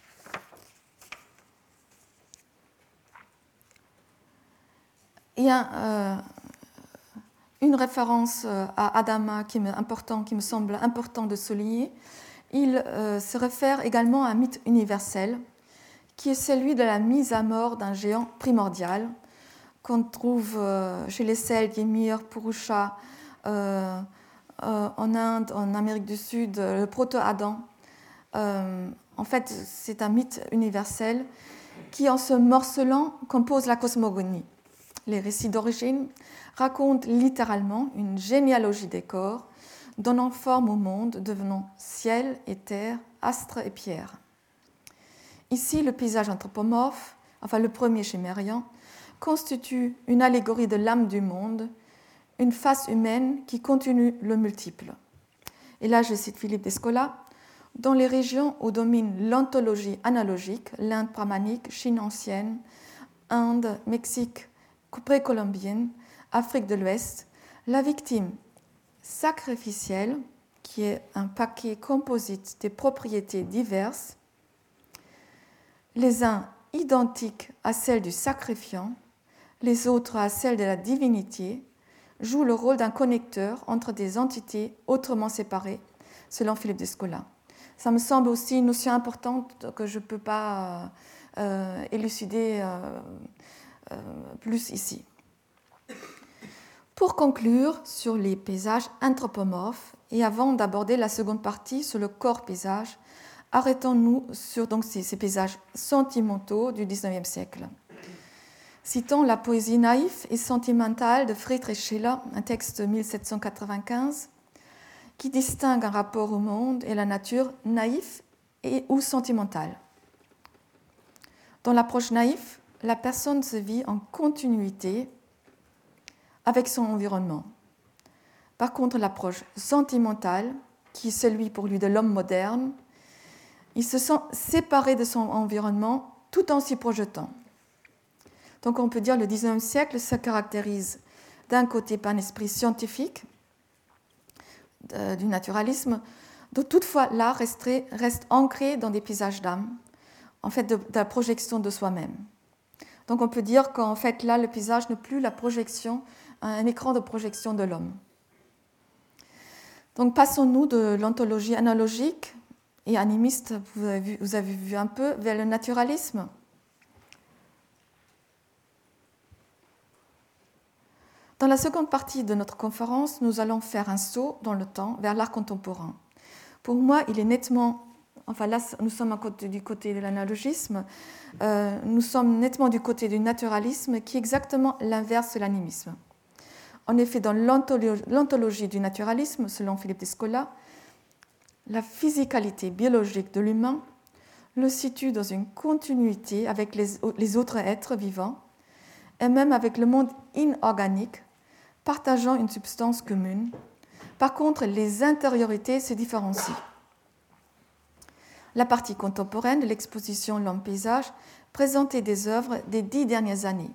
Il y a euh, une référence à Adama qui me, important, qui me semble important de souligner. Il euh, se réfère également à un mythe universel qui est celui de la mise à mort d'un géant primordial qu'on trouve euh, chez les Celtes, Ymir, Purusha, euh, euh, en Inde, en Amérique du Sud, le proto-Adam. Euh, en fait, c'est un mythe universel qui, en se morcelant, compose la cosmogonie. Les récits d'origine racontent littéralement une généalogie des corps, donnant forme au monde, devenant ciel et terre, astres et pierres. Ici, le paysage anthropomorphe, enfin le premier chimérien, constitue une allégorie de l'âme du monde, une face humaine qui continue le multiple. Et là, je cite Philippe Descola, dans les régions où domine l'ontologie analogique, l'Inde brahmanique, Chine ancienne, Inde, Mexique, précolombienne, Afrique de l'Ouest, la victime sacrificielle, qui est un paquet composite des propriétés diverses, les uns identiques à celles du sacrifiant, les autres à celles de la divinité, jouent le rôle d'un connecteur entre des entités autrement séparées, selon Philippe Descola. Ça me semble aussi une notion importante que je ne peux pas euh, élucider euh, euh, plus ici. Pour conclure sur les paysages anthropomorphes, et avant d'aborder la seconde partie sur le corps paysage, arrêtons-nous sur donc, ces, ces paysages sentimentaux du dix-neuvième siècle. Citons la poésie naïve et sentimentale de Friedrich Schiller, un texte de mille sept cent quatre-vingt-quinze, qui distingue un rapport au monde et à la nature naïf et ou sentimental. Dans l'approche naïve, la personne se vit en continuité avec son environnement. Par contre, l'approche sentimentale, qui est celui pour lui de l'homme moderne, il se sent séparé de son environnement tout en s'y projetant. Donc on peut dire que le dix-neuvième siècle se caractérise d'un côté par un esprit scientifique, de, du naturalisme, dont toutefois l'art reste, reste ancré dans des paysages d'âme, en fait de, de la projection de soi-même. Donc on peut dire qu'en fait là, le paysage n'est plus la projection, un écran de projection de l'homme. Donc passons-nous de l'ontologie analogique et animiste, vous avez vu, vous avez vu un peu, vers le naturalisme. Dans la seconde partie de notre conférence, nous allons faire un saut dans le temps vers l'art contemporain. Pour moi, il est nettement, enfin là, nous sommes du côté de l'analogisme, euh, nous sommes nettement du côté du naturalisme, qui est exactement l'inverse de l'animisme. En effet, dans l'ontologie du naturalisme, selon Philippe Descola, la physicalité biologique de l'humain le situe dans une continuité avec les, les autres êtres vivants, et même avec le monde inorganique, partageant une substance commune. Par contre, les intériorités se différencient. La partie contemporaine de l'exposition L'Homme-Paysage présentait des œuvres des dix dernières années.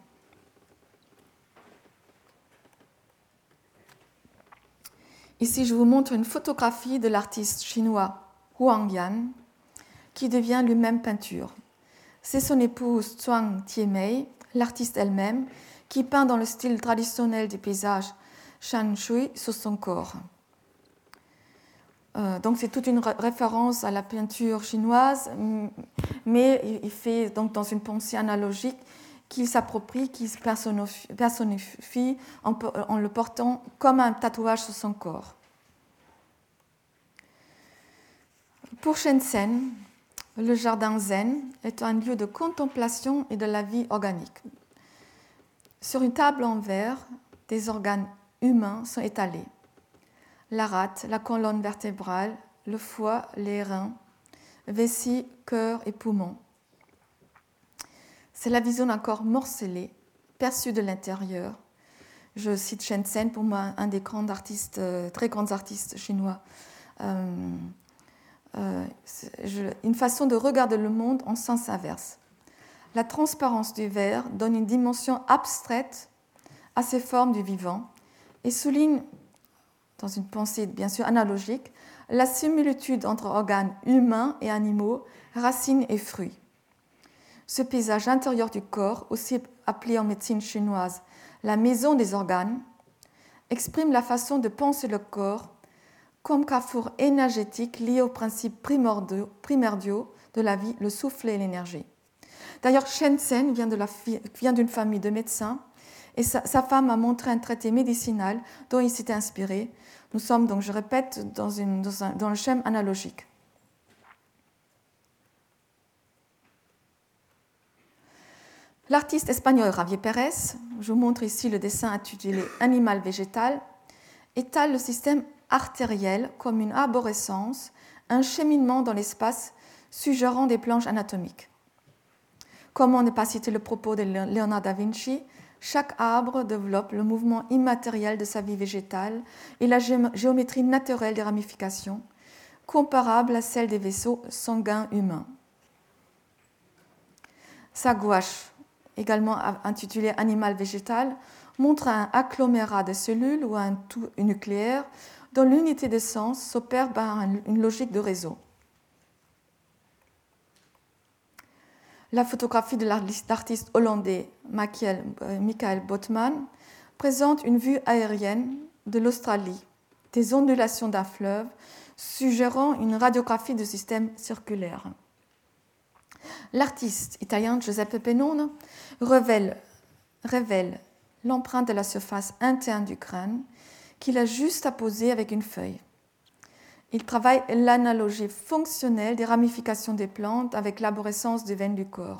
Ici, je vous montre une photographie de l'artiste chinois Huang Yan, qui devient lui-même peinture. C'est son épouse Zhuang Tiemei, l'artiste elle-même, qui peint dans le style traditionnel des paysages Shan Shui sur son corps. Euh, donc c'est toute une ré- référence à la peinture chinoise, mais il fait donc dans une pensée analogique qu'il s'approprie, qu'il personnifie en, en le portant comme un tatouage sur son corps. Pour Shensen, le jardin zen est un lieu de contemplation et de la vie organique. Sur une table en verre, des organes humains sont étalés. La rate, la colonne vertébrale, le foie, les reins, vessie, cœur et poumons. C'est la vision d'un corps morcelé, perçu de l'intérieur. Je cite Shensen, pour moi un des grands artistes, très grands artistes chinois. Euh, euh, je, une façon de regarder le monde en sens inverse. La transparence du verre donne une dimension abstraite à ces formes du vivant et souligne, dans une pensée bien sûr analogique, la similitude entre organes humains et animaux, racines et fruits. Ce paysage intérieur du corps, aussi appelé en médecine chinoise la maison des organes, exprime la façon de penser le corps comme carrefour énergétique lié aux principes primordiaux de la vie, le souffle et l'énergie. D'ailleurs, Shensen vient, de la, vient d'une famille de médecins et sa, sa femme a montré un traité médicinal dont il s'était inspiré. Nous sommes donc, je répète, dans, une, dans, un, dans le schéma analogique. L'artiste espagnol Javier Pérez, je vous montre ici le dessin intitulé « Animal végétal », étale le système artériel comme une arborescence, un cheminement dans l'espace suggérant des planches anatomiques. Comment ne pas citer le propos de Léonard da Vinci ? Chaque arbre développe le mouvement immatériel de sa vie végétale et la géométrie naturelle des ramifications, comparable à celle des vaisseaux sanguins humains. Sa gouache, également intitulée « Animal végétal », montre un agglomérat de cellules ou un tout nucléaire dont l'unité de sens s'opère par une logique de réseau. La photographie de l'artiste hollandais Michael Botman présente une vue aérienne de l'Australie, des ondulations d'un fleuve, suggérant une radiographie du système circulaire. L'artiste italien Giuseppe Pennone révèle, révèle l'empreinte de la surface interne du crâne qu'il a juste à poser avec une feuille. Il travaille l'analogie fonctionnelle des ramifications des plantes avec l'arborescence des veines du corps.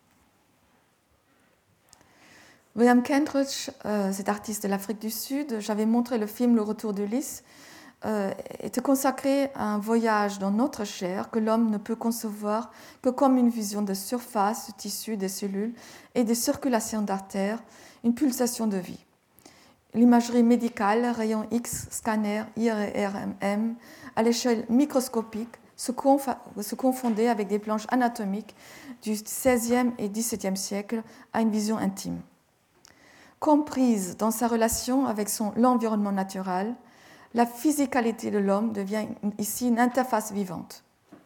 William Kentridge, euh, cet artiste de l'Afrique du Sud, j'avais montré le film Le Retour d'Ulysse, euh, était consacré à un voyage dans notre chair que l'homme ne peut concevoir que comme une vision de surface, de tissu, des cellules et des circulations d'artères, une pulsation de vie. L'imagerie médicale, rayons X, scanner, I R M M, à l'échelle microscopique, se, conf- se confondait avec des planches anatomiques du seizième et dix-septième siècle à une vision intime. Comprise dans sa relation avec son, l'environnement naturel, la physicalité de l'homme devient ici une interface vivante.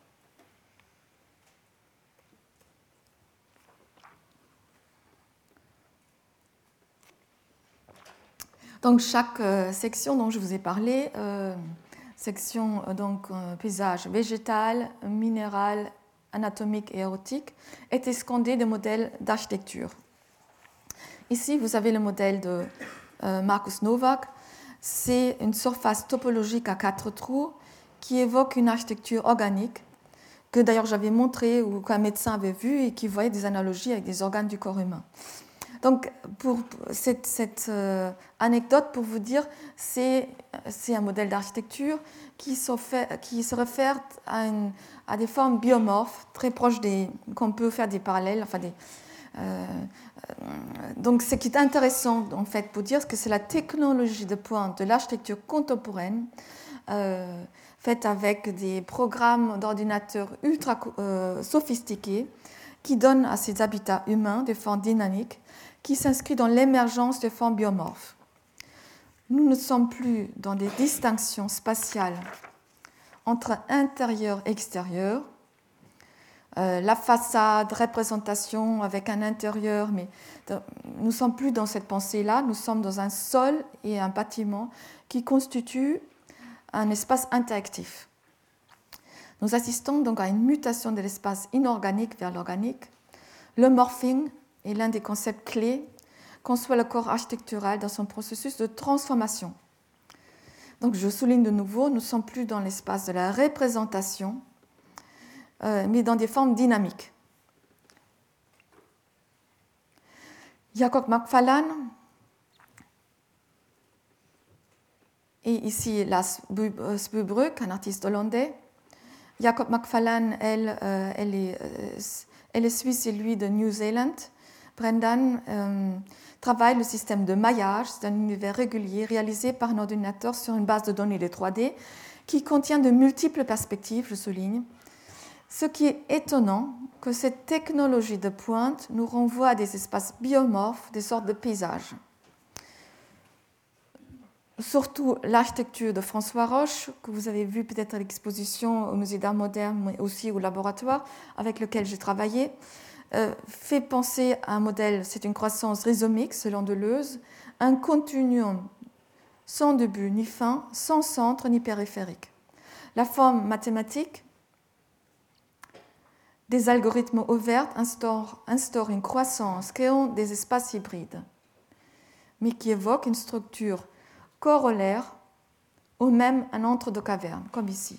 Donc chaque euh, section dont je vous ai parlé, euh, section euh, donc euh, paysage végétal, minéral, anatomique et érotique, était scandée de modèles d'architecture. Ici, vous avez le modèle de euh, Markus Novak. C'est une surface topologique à quatre trous qui évoque une architecture organique que d'ailleurs j'avais montré ou qu'un médecin avait vu et qui voyait des analogies avec des organes du corps humain. Donc, pour cette, cette euh, anecdote, pour vous dire, c'est, c'est un modèle d'architecture qui se, fait, qui se réfère à, une, à des formes biomorphes, très proches des... qu'on peut faire des parallèles, enfin des... Euh, donc, ce qui est intéressant, en fait, pour dire que c'est la technologie de pointe de l'architecture contemporaine, euh, faite avec des programmes d'ordinateurs ultra euh, sophistiqués, qui donnent à ces habitats humains des formes dynamiques, qui s'inscrivent dans l'émergence de formes biomorphes. Nous ne sommes plus dans des distinctions spatiales entre intérieur et extérieur, euh, la façade, représentation avec un intérieur, mais de, nous ne sommes plus dans cette pensée-là, nous sommes dans un sol et un bâtiment qui constituent un espace interactif. Nous assistons donc à une mutation de l'espace inorganique vers l'organique. Le morphing est l'un des concepts clés, conçoit le corps architectural dans son processus de transformation. Donc je souligne de nouveau, nous ne sommes plus dans l'espace de la représentation, euh, mais dans des formes dynamiques. Jacob Macfarlane, et ici Lars Spubruk, un artiste hollandais. Jacob Macfarlane, elle, euh, elle, est, euh, elle est suisse et lui de New Zealand. Brendan euh, travaille le système de maillage, c'est un univers régulier réalisé par un ordinateur sur une base de données de trois D qui contient de multiples perspectives, je souligne. Ce qui est étonnant, que cette technologie de pointe nous renvoie à des espaces biomorphes, des sortes de paysages. Surtout l'architecture de François Roche, que vous avez vu peut-être à l'exposition au Musée d'Art Moderne, mais aussi au laboratoire avec lequel j'ai travaillé, euh, fait penser à un modèle, c'est une croissance rhizomique selon Deleuze, un continuum sans début ni fin, sans centre ni périphérique. La forme mathématique des algorithmes ouverts instaure, instaure une croissance créant des espaces hybrides, mais qui évoque une structure corollaire ou même un entre-deux cavernes, comme ici.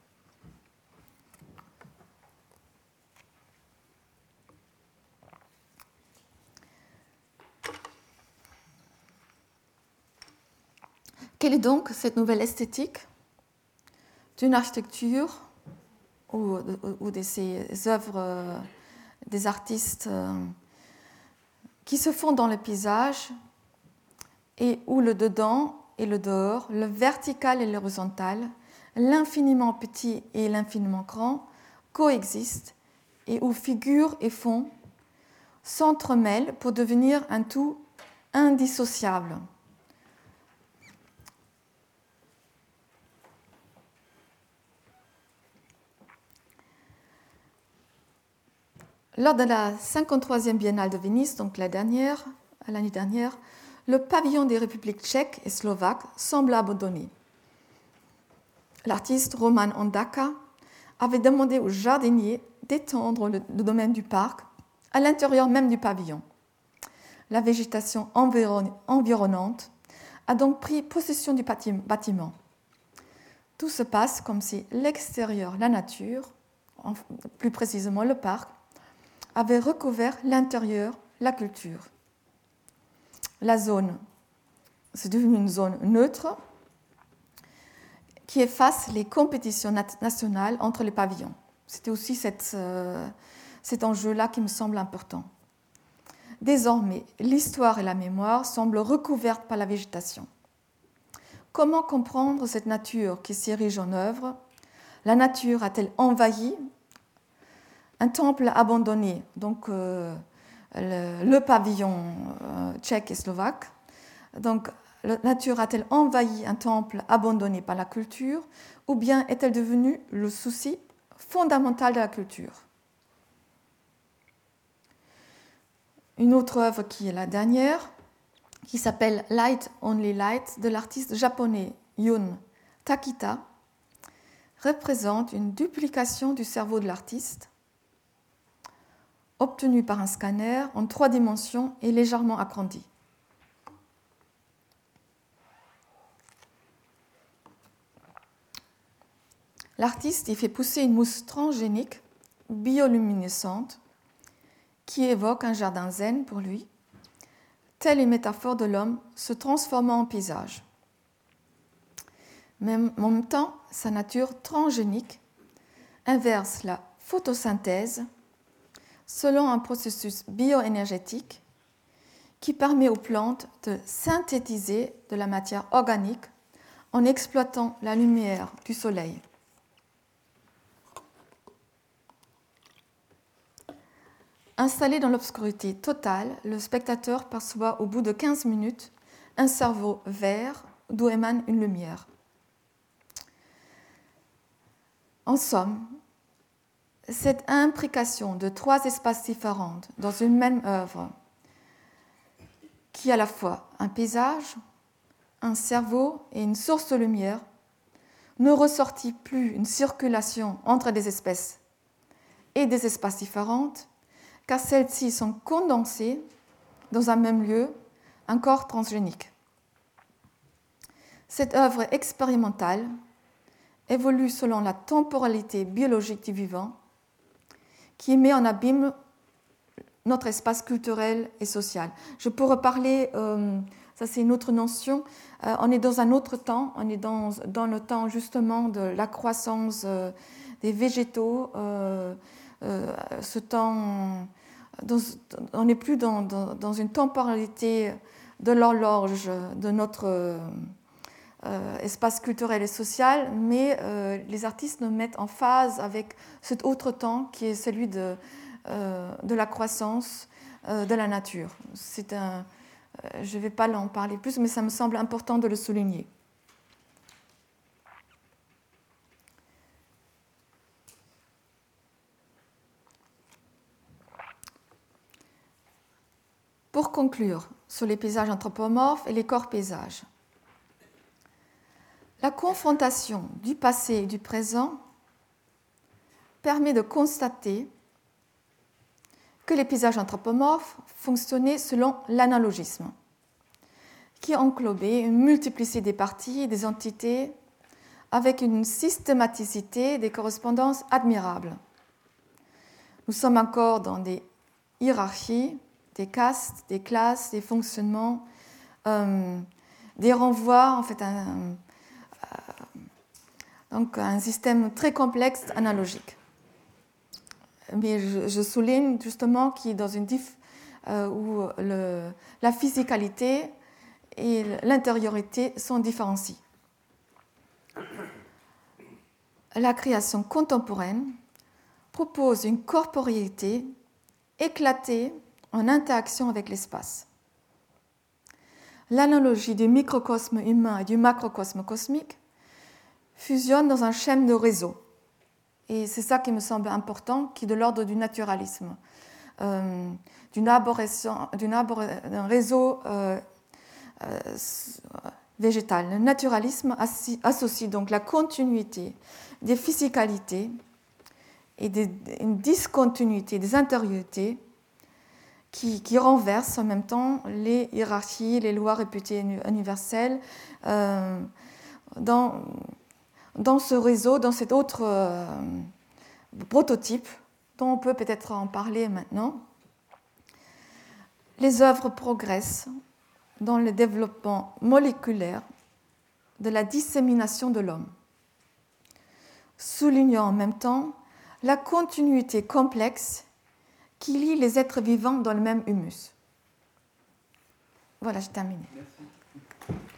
Quelle est donc cette nouvelle esthétique d'une architecture ou, ou de ces œuvres euh, des artistes euh, qui se font dans le paysage et où le dedans et le dehors, le vertical et l'horizontal, l'infiniment petit et l'infiniment grand coexistent et où figure et fond s'entremêlent pour devenir un tout indissociable. Lors de la cinquante-troisième Biennale de Venise, donc la dernière, l'année dernière, le pavillon des républiques tchèques et slovaques semble abandonné. L'artiste Roman Ondaka avait demandé aux jardiniers d'étendre le, le domaine du parc à l'intérieur même du pavillon. La végétation environ, environnante a donc pris possession du bâtiment. Tout se passe comme si l'extérieur, la nature, plus précisément le parc, avait recouvert l'intérieur, la culture. La zone, c'est devenu une zone neutre qui efface les compétitions nationales entre les pavillons. C'était aussi cette, euh, cet enjeu-là qui me semble important. Désormais, l'histoire et la mémoire semblent recouvertes par la végétation. Comment comprendre cette nature qui s'érige en œuvre? La nature a-t-elle envahi un temple abandonné, donc euh, le, le pavillon euh, tchèque et slovaque. Donc, la nature a-t-elle envahi un temple abandonné par la culture, ou bien est-elle devenue le souci fondamental de la culture? Une autre œuvre qui est la dernière, qui s'appelle Light Only Light, de l'artiste japonais Jun Takita, représente une duplication du cerveau de l'artiste, obtenu par un scanner en trois dimensions et légèrement agrandi. L'artiste y fait pousser une mousse transgénique, bioluminescente, qui évoque un jardin zen pour lui, telle une métaphore de l'homme se transformant en paysage. Mais en même temps, sa nature transgénique inverse la photosynthèse selon un processus bioénergétique qui permet aux plantes de synthétiser de la matière organique en exploitant la lumière du soleil. Installé dans l'obscurité totale, le spectateur perçoit au bout de quinze minutes un cerveau vert d'où émane une lumière. En somme, cette imbrication de trois espaces différents dans une même œuvre, qui est à la fois un paysage, un cerveau et une source de lumière, ne ressortit plus une circulation entre des espèces et des espaces différents, car celles-ci sont condensées dans un même lieu, un corps transgénique. Cette œuvre expérimentale évolue selon la temporalité biologique du vivant qui met en abîme notre espace culturel et social. Je peux reparler, euh, ça c'est une autre notion, euh, on est dans un autre temps, on est dans, dans le temps justement de la croissance euh, des végétaux, euh, euh, ce temps, dans, on n'est plus dans, dans, dans une temporalité de l'horloge de notre euh, espace culturel et social, mais euh, les artistes nous mettent en phase avec cet autre temps qui est celui de Euh, de la croissance euh, de la nature. C'est un, euh, je ne vais pas en parler plus, mais ça me semble important de le souligner. Pour conclure sur les paysages anthropomorphes et les corps paysages, la confrontation du passé et du présent permet de constater que les paysages anthropomorphes fonctionnaient selon l'analogisme, qui englobait une multiplicité des parties et des entités avec une systématicité des correspondances admirables. Nous sommes encore dans des hiérarchies, des castes, des classes, des fonctionnements, euh, des renvois, en fait, un, euh, donc un système très complexe analogique. Mais je, je souligne justement qu'il est dans une diff euh, où le, la physicalité et l'intériorité sont différenciées. La création contemporaine propose une corporéité éclatée en interaction avec l'espace. L'analogie du microcosme humain et du macrocosme cosmique fusionne dans un schème de réseau. Et c'est ça qui me semble important, qui est de l'ordre du naturalisme, euh, d'une arborescence, d'une arbore, d'un réseau euh, euh, végétal. Le naturalisme associe donc la continuité des physicalités et des, une discontinuité des intériorités qui, qui renversent en même temps les hiérarchies, les lois réputées universelles euh, dans... dans ce réseau, dans cet autre euh, prototype, dont on peut peut-être en parler maintenant. Les œuvres progressent dans le développement moléculaire de la dissémination de l'homme, soulignant en même temps la continuité complexe qui lie les êtres vivants dans le même humus. Voilà, j'ai terminé. Merci.